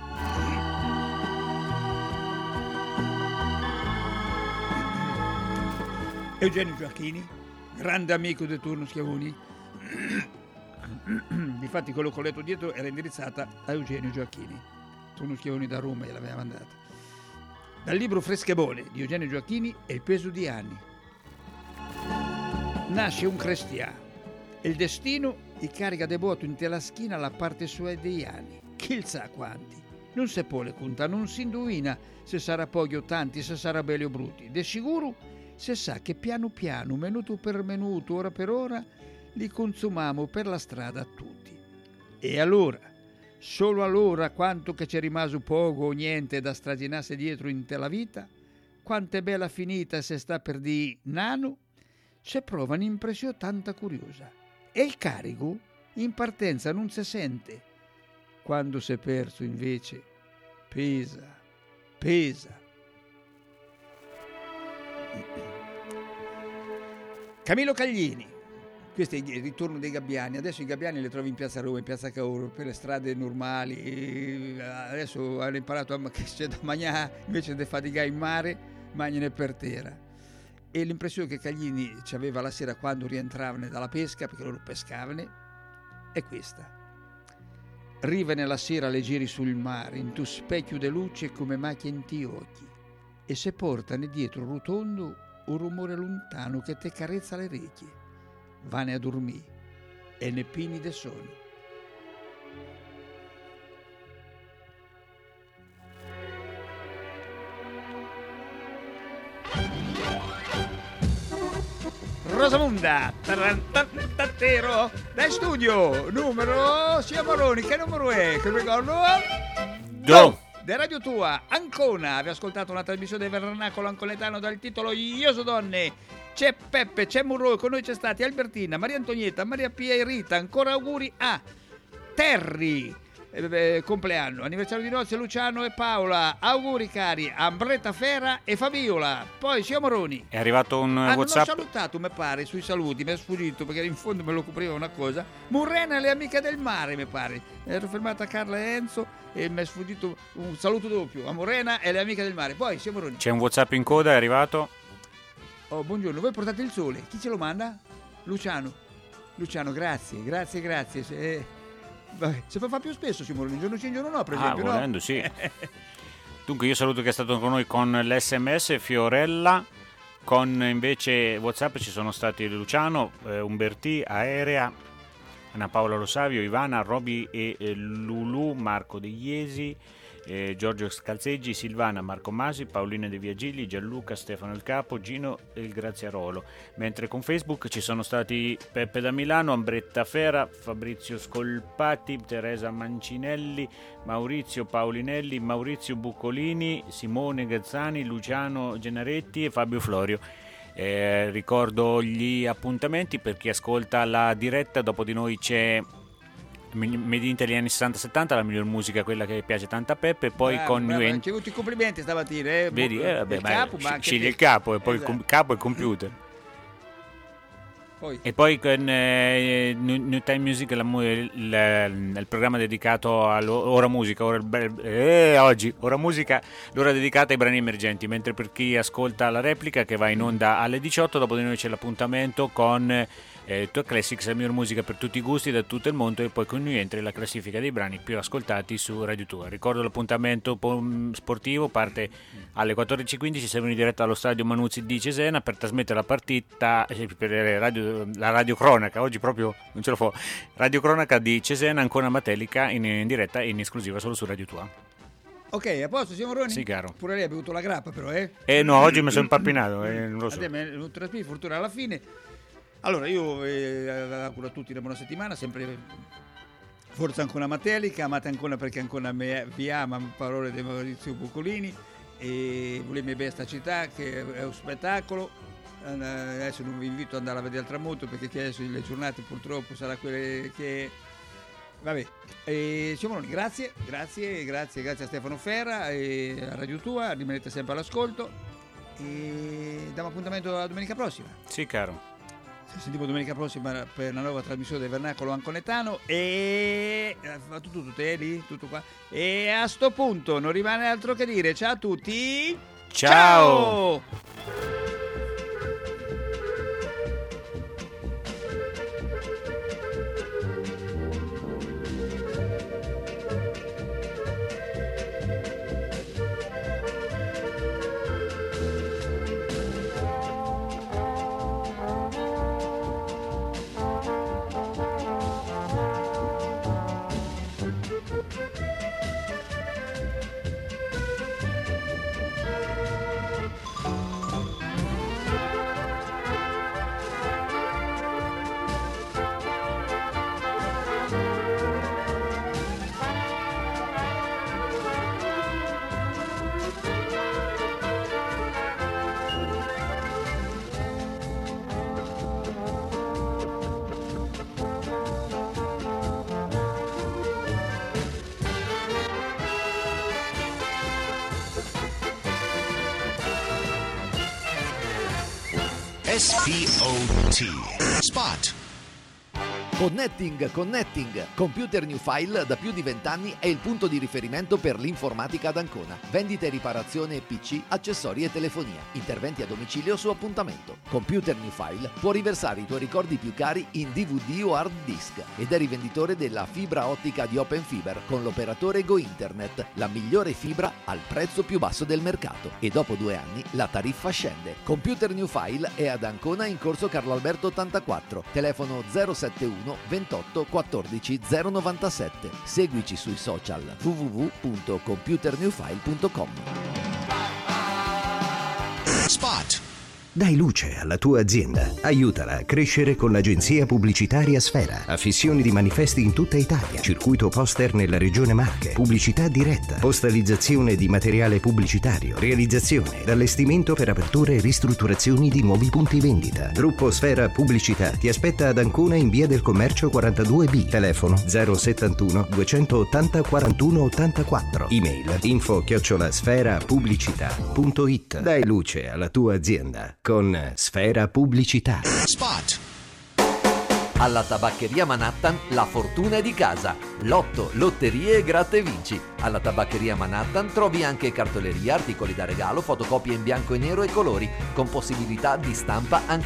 Eugenio Gioacchini, grande amico del turno Schiavoni. Infatti quello che ho letto dietro era indirizzata a Eugenio Gioacchini. Turno Schiavoni da Roma gliel'aveva mandata. Dal libro Freschebole di Eugenio Gioacchini e il peso di anni. Nasce un cristiano e il destino gli carica de boto in te la schina la parte sua degli anni. Chi sa quanti? Non se può le conta, non si indovina se sarà pochi o tanti, se sarà belli o brutti. De sicuro se sa che piano piano, minuto per minuto, ora per ora, li consumiamo per la strada a tutti. E allora, solo allora, quanto che c'è rimasto poco o niente da straginarsi dietro in te la vita, quanto è bella finita se sta per di nano, se prova un'impressione tanta curiosa. E il carico in partenza non si sente. Quando si è perso invece pesa. Camillo Caglini. Questo è il ritorno dei gabbiani. Adesso i gabbiani li trovi in piazza Roma, in piazza Caoro, per le strade normali. Adesso hanno imparato che c'è da mangiare, invece di faticare in mare, mangiano per terra. E l'impressione che Caglini ci aveva la sera quando rientravano dalla pesca, perché loro pescavano, è questa. Rivene la sera leggeri sul mare, in tu specchio de luce come macchie in ti occhi, e se portano dietro rotondo un rumore lontano che te carezza le orecchie. Vane a dormire e ne pini de sonno. Rosamunda Tarantatero dal studio numero sia Moroni, che numero è? Che ricordo? Do. De Radio Tua, Ancona, vi ascoltato una trasmissione del vernacolo ancoletano dal titolo Io so donne. C'è Peppe, c'è Murro, con noi c'è stati Albertina, Maria Antonietta, Maria Pia e Rita. Ancora auguri a Terry, compleanno, anniversario di nozze Luciano e Paola. Auguri cari a Ambretta Fera e Fabiola. Poi siamo Moroni. È arrivato un WhatsApp. Non ho salutato, mi pare, sui saluti, mi è sfuggito perché in fondo me lo copriva una cosa. Murrena e le amiche del mare, mi pare. Ero fermata Carla e Enzo e mi è sfuggito un saluto doppio a Morena e le amiche del mare. Poi siamo Moroni. C'è un WhatsApp in coda, è arrivato. Oh, buongiorno, voi portate il sole. Chi ce lo manda? Luciano, grazie. Vabbè, se fa più spesso, Simone, un giorno sì, un giorno no, per esempio. Volendo, no? Sì. Dunque io saluto che è stato con noi con l'SMS Fiorella, con invece WhatsApp ci sono stati Luciano, Umbertì, Aerea, Anna Paola Rosavio, Ivana, Roby e Lulu, Marco De Iesi, Giorgio Scalzeggi, Silvana, Marco Masi, Paolina De Viagilli, Gianluca, Stefano Il Capo, Gino e il Graziarolo. Mentre con Facebook ci sono stati Peppe da Milano, Ambretta Fera, Fabrizio Scolpati, Teresa Mancinelli, Maurizio Paulinelli, Maurizio Buccolini, Simone Gazzani, Luciano Genaretti e Fabio Florio. Ricordo gli appuntamenti per chi ascolta la diretta. Dopo di noi c'è Made in Italy anni 60-70, la miglior musica, quella che piace tanto a Peppe. Poi con New Ci ho avuto i complimenti stamattina, vedi, vabbè, capo, ma anche scegli il capo e poi esatto. il capo e il computer. E poi con New Time Music, il programma dedicato all'ora musica, oggi Ora Musica, l'ora dedicata ai brani emergenti, mentre per chi ascolta la replica che va in onda alle 18, dopo di noi c'è l'appuntamento con Tua Classics, la miglior musica per tutti i gusti da tutto il mondo, e poi con New Entry la classifica dei brani più ascoltati su Radio Tua. Ricordo l'appuntamento sportivo parte alle 14.15, siamo in diretta allo stadio Manuzzi di Cesena per trasmettere la partita per la radiocronaca, oggi proprio non ce lo fa, radiocronaca di Cesena, Ancona Matelica in diretta e in esclusiva solo su Radio Tua. Ok, a posto, siamo Roni? Sì, caro. Pure lei ha bevuto la grappa però, no, oggi mi sono impappinato, non lo so. Non trasmini fortuna alla fine. Allora, io auguro a tutti una buona settimana, sempre forza Ancona Matelica, amate Ancona perché Ancona vi ama, parole di Maurizio Buccolini, e volemi bene sta città che è un spettacolo. Adesso non vi invito ad andare a vedere il tramonto perché adesso le giornate purtroppo sarà quelle che vabbè. Simone, grazie a Stefano Ferra e a Radio Tua, rimanete sempre all'ascolto e diamo appuntamento a domenica prossima. Sì, caro. Ci sentiamo domenica prossima per una nuova trasmissione del Vernacolo Anconetano e tutto è lì, tutto qua. E a sto punto non rimane altro che dire ciao a tutti. Ciao! SPOT. Spot. Connecting. Computer New File da più di 20 anni è il punto di riferimento per l'informatica ad Ancona. Vendita e riparazione PC, accessori e telefonia. Interventi a domicilio su appuntamento. Computer New File può riversare i tuoi ricordi più cari in DVD o hard disk ed è rivenditore della fibra ottica di Open Fiber con l'operatore Go Internet, la migliore fibra al prezzo più basso del mercato. E dopo 2 anni la tariffa scende. Computer New File è ad Ancona in corso Carlo Alberto 84, telefono 071 28 14 097. Seguici sui social www.computernewfile.com. Spot. Dai luce alla tua azienda. Aiutala a crescere con l'agenzia pubblicitaria Sfera. Affissioni di manifesti in tutta Italia. Circuito poster nella regione Marche. Pubblicità diretta. Postalizzazione di materiale pubblicitario. Realizzazione ed allestimento per aperture e ristrutturazioni di nuovi punti vendita. Gruppo Sfera Pubblicità ti aspetta ad Ancona in via del Commercio 42B. Telefono 071 280 41 84. Email info@sferapubblicità.it. Dai luce alla tua azienda con Sfera Pubblicità. Spot. Alla Tabaccheria Manhattan la fortuna è di casa. Lotto, lotterie e gratta e vinci. Alla Tabaccheria Manhattan trovi anche cartoleria, articoli da regalo, fotocopie in bianco e nero e colori, con possibilità di stampa anche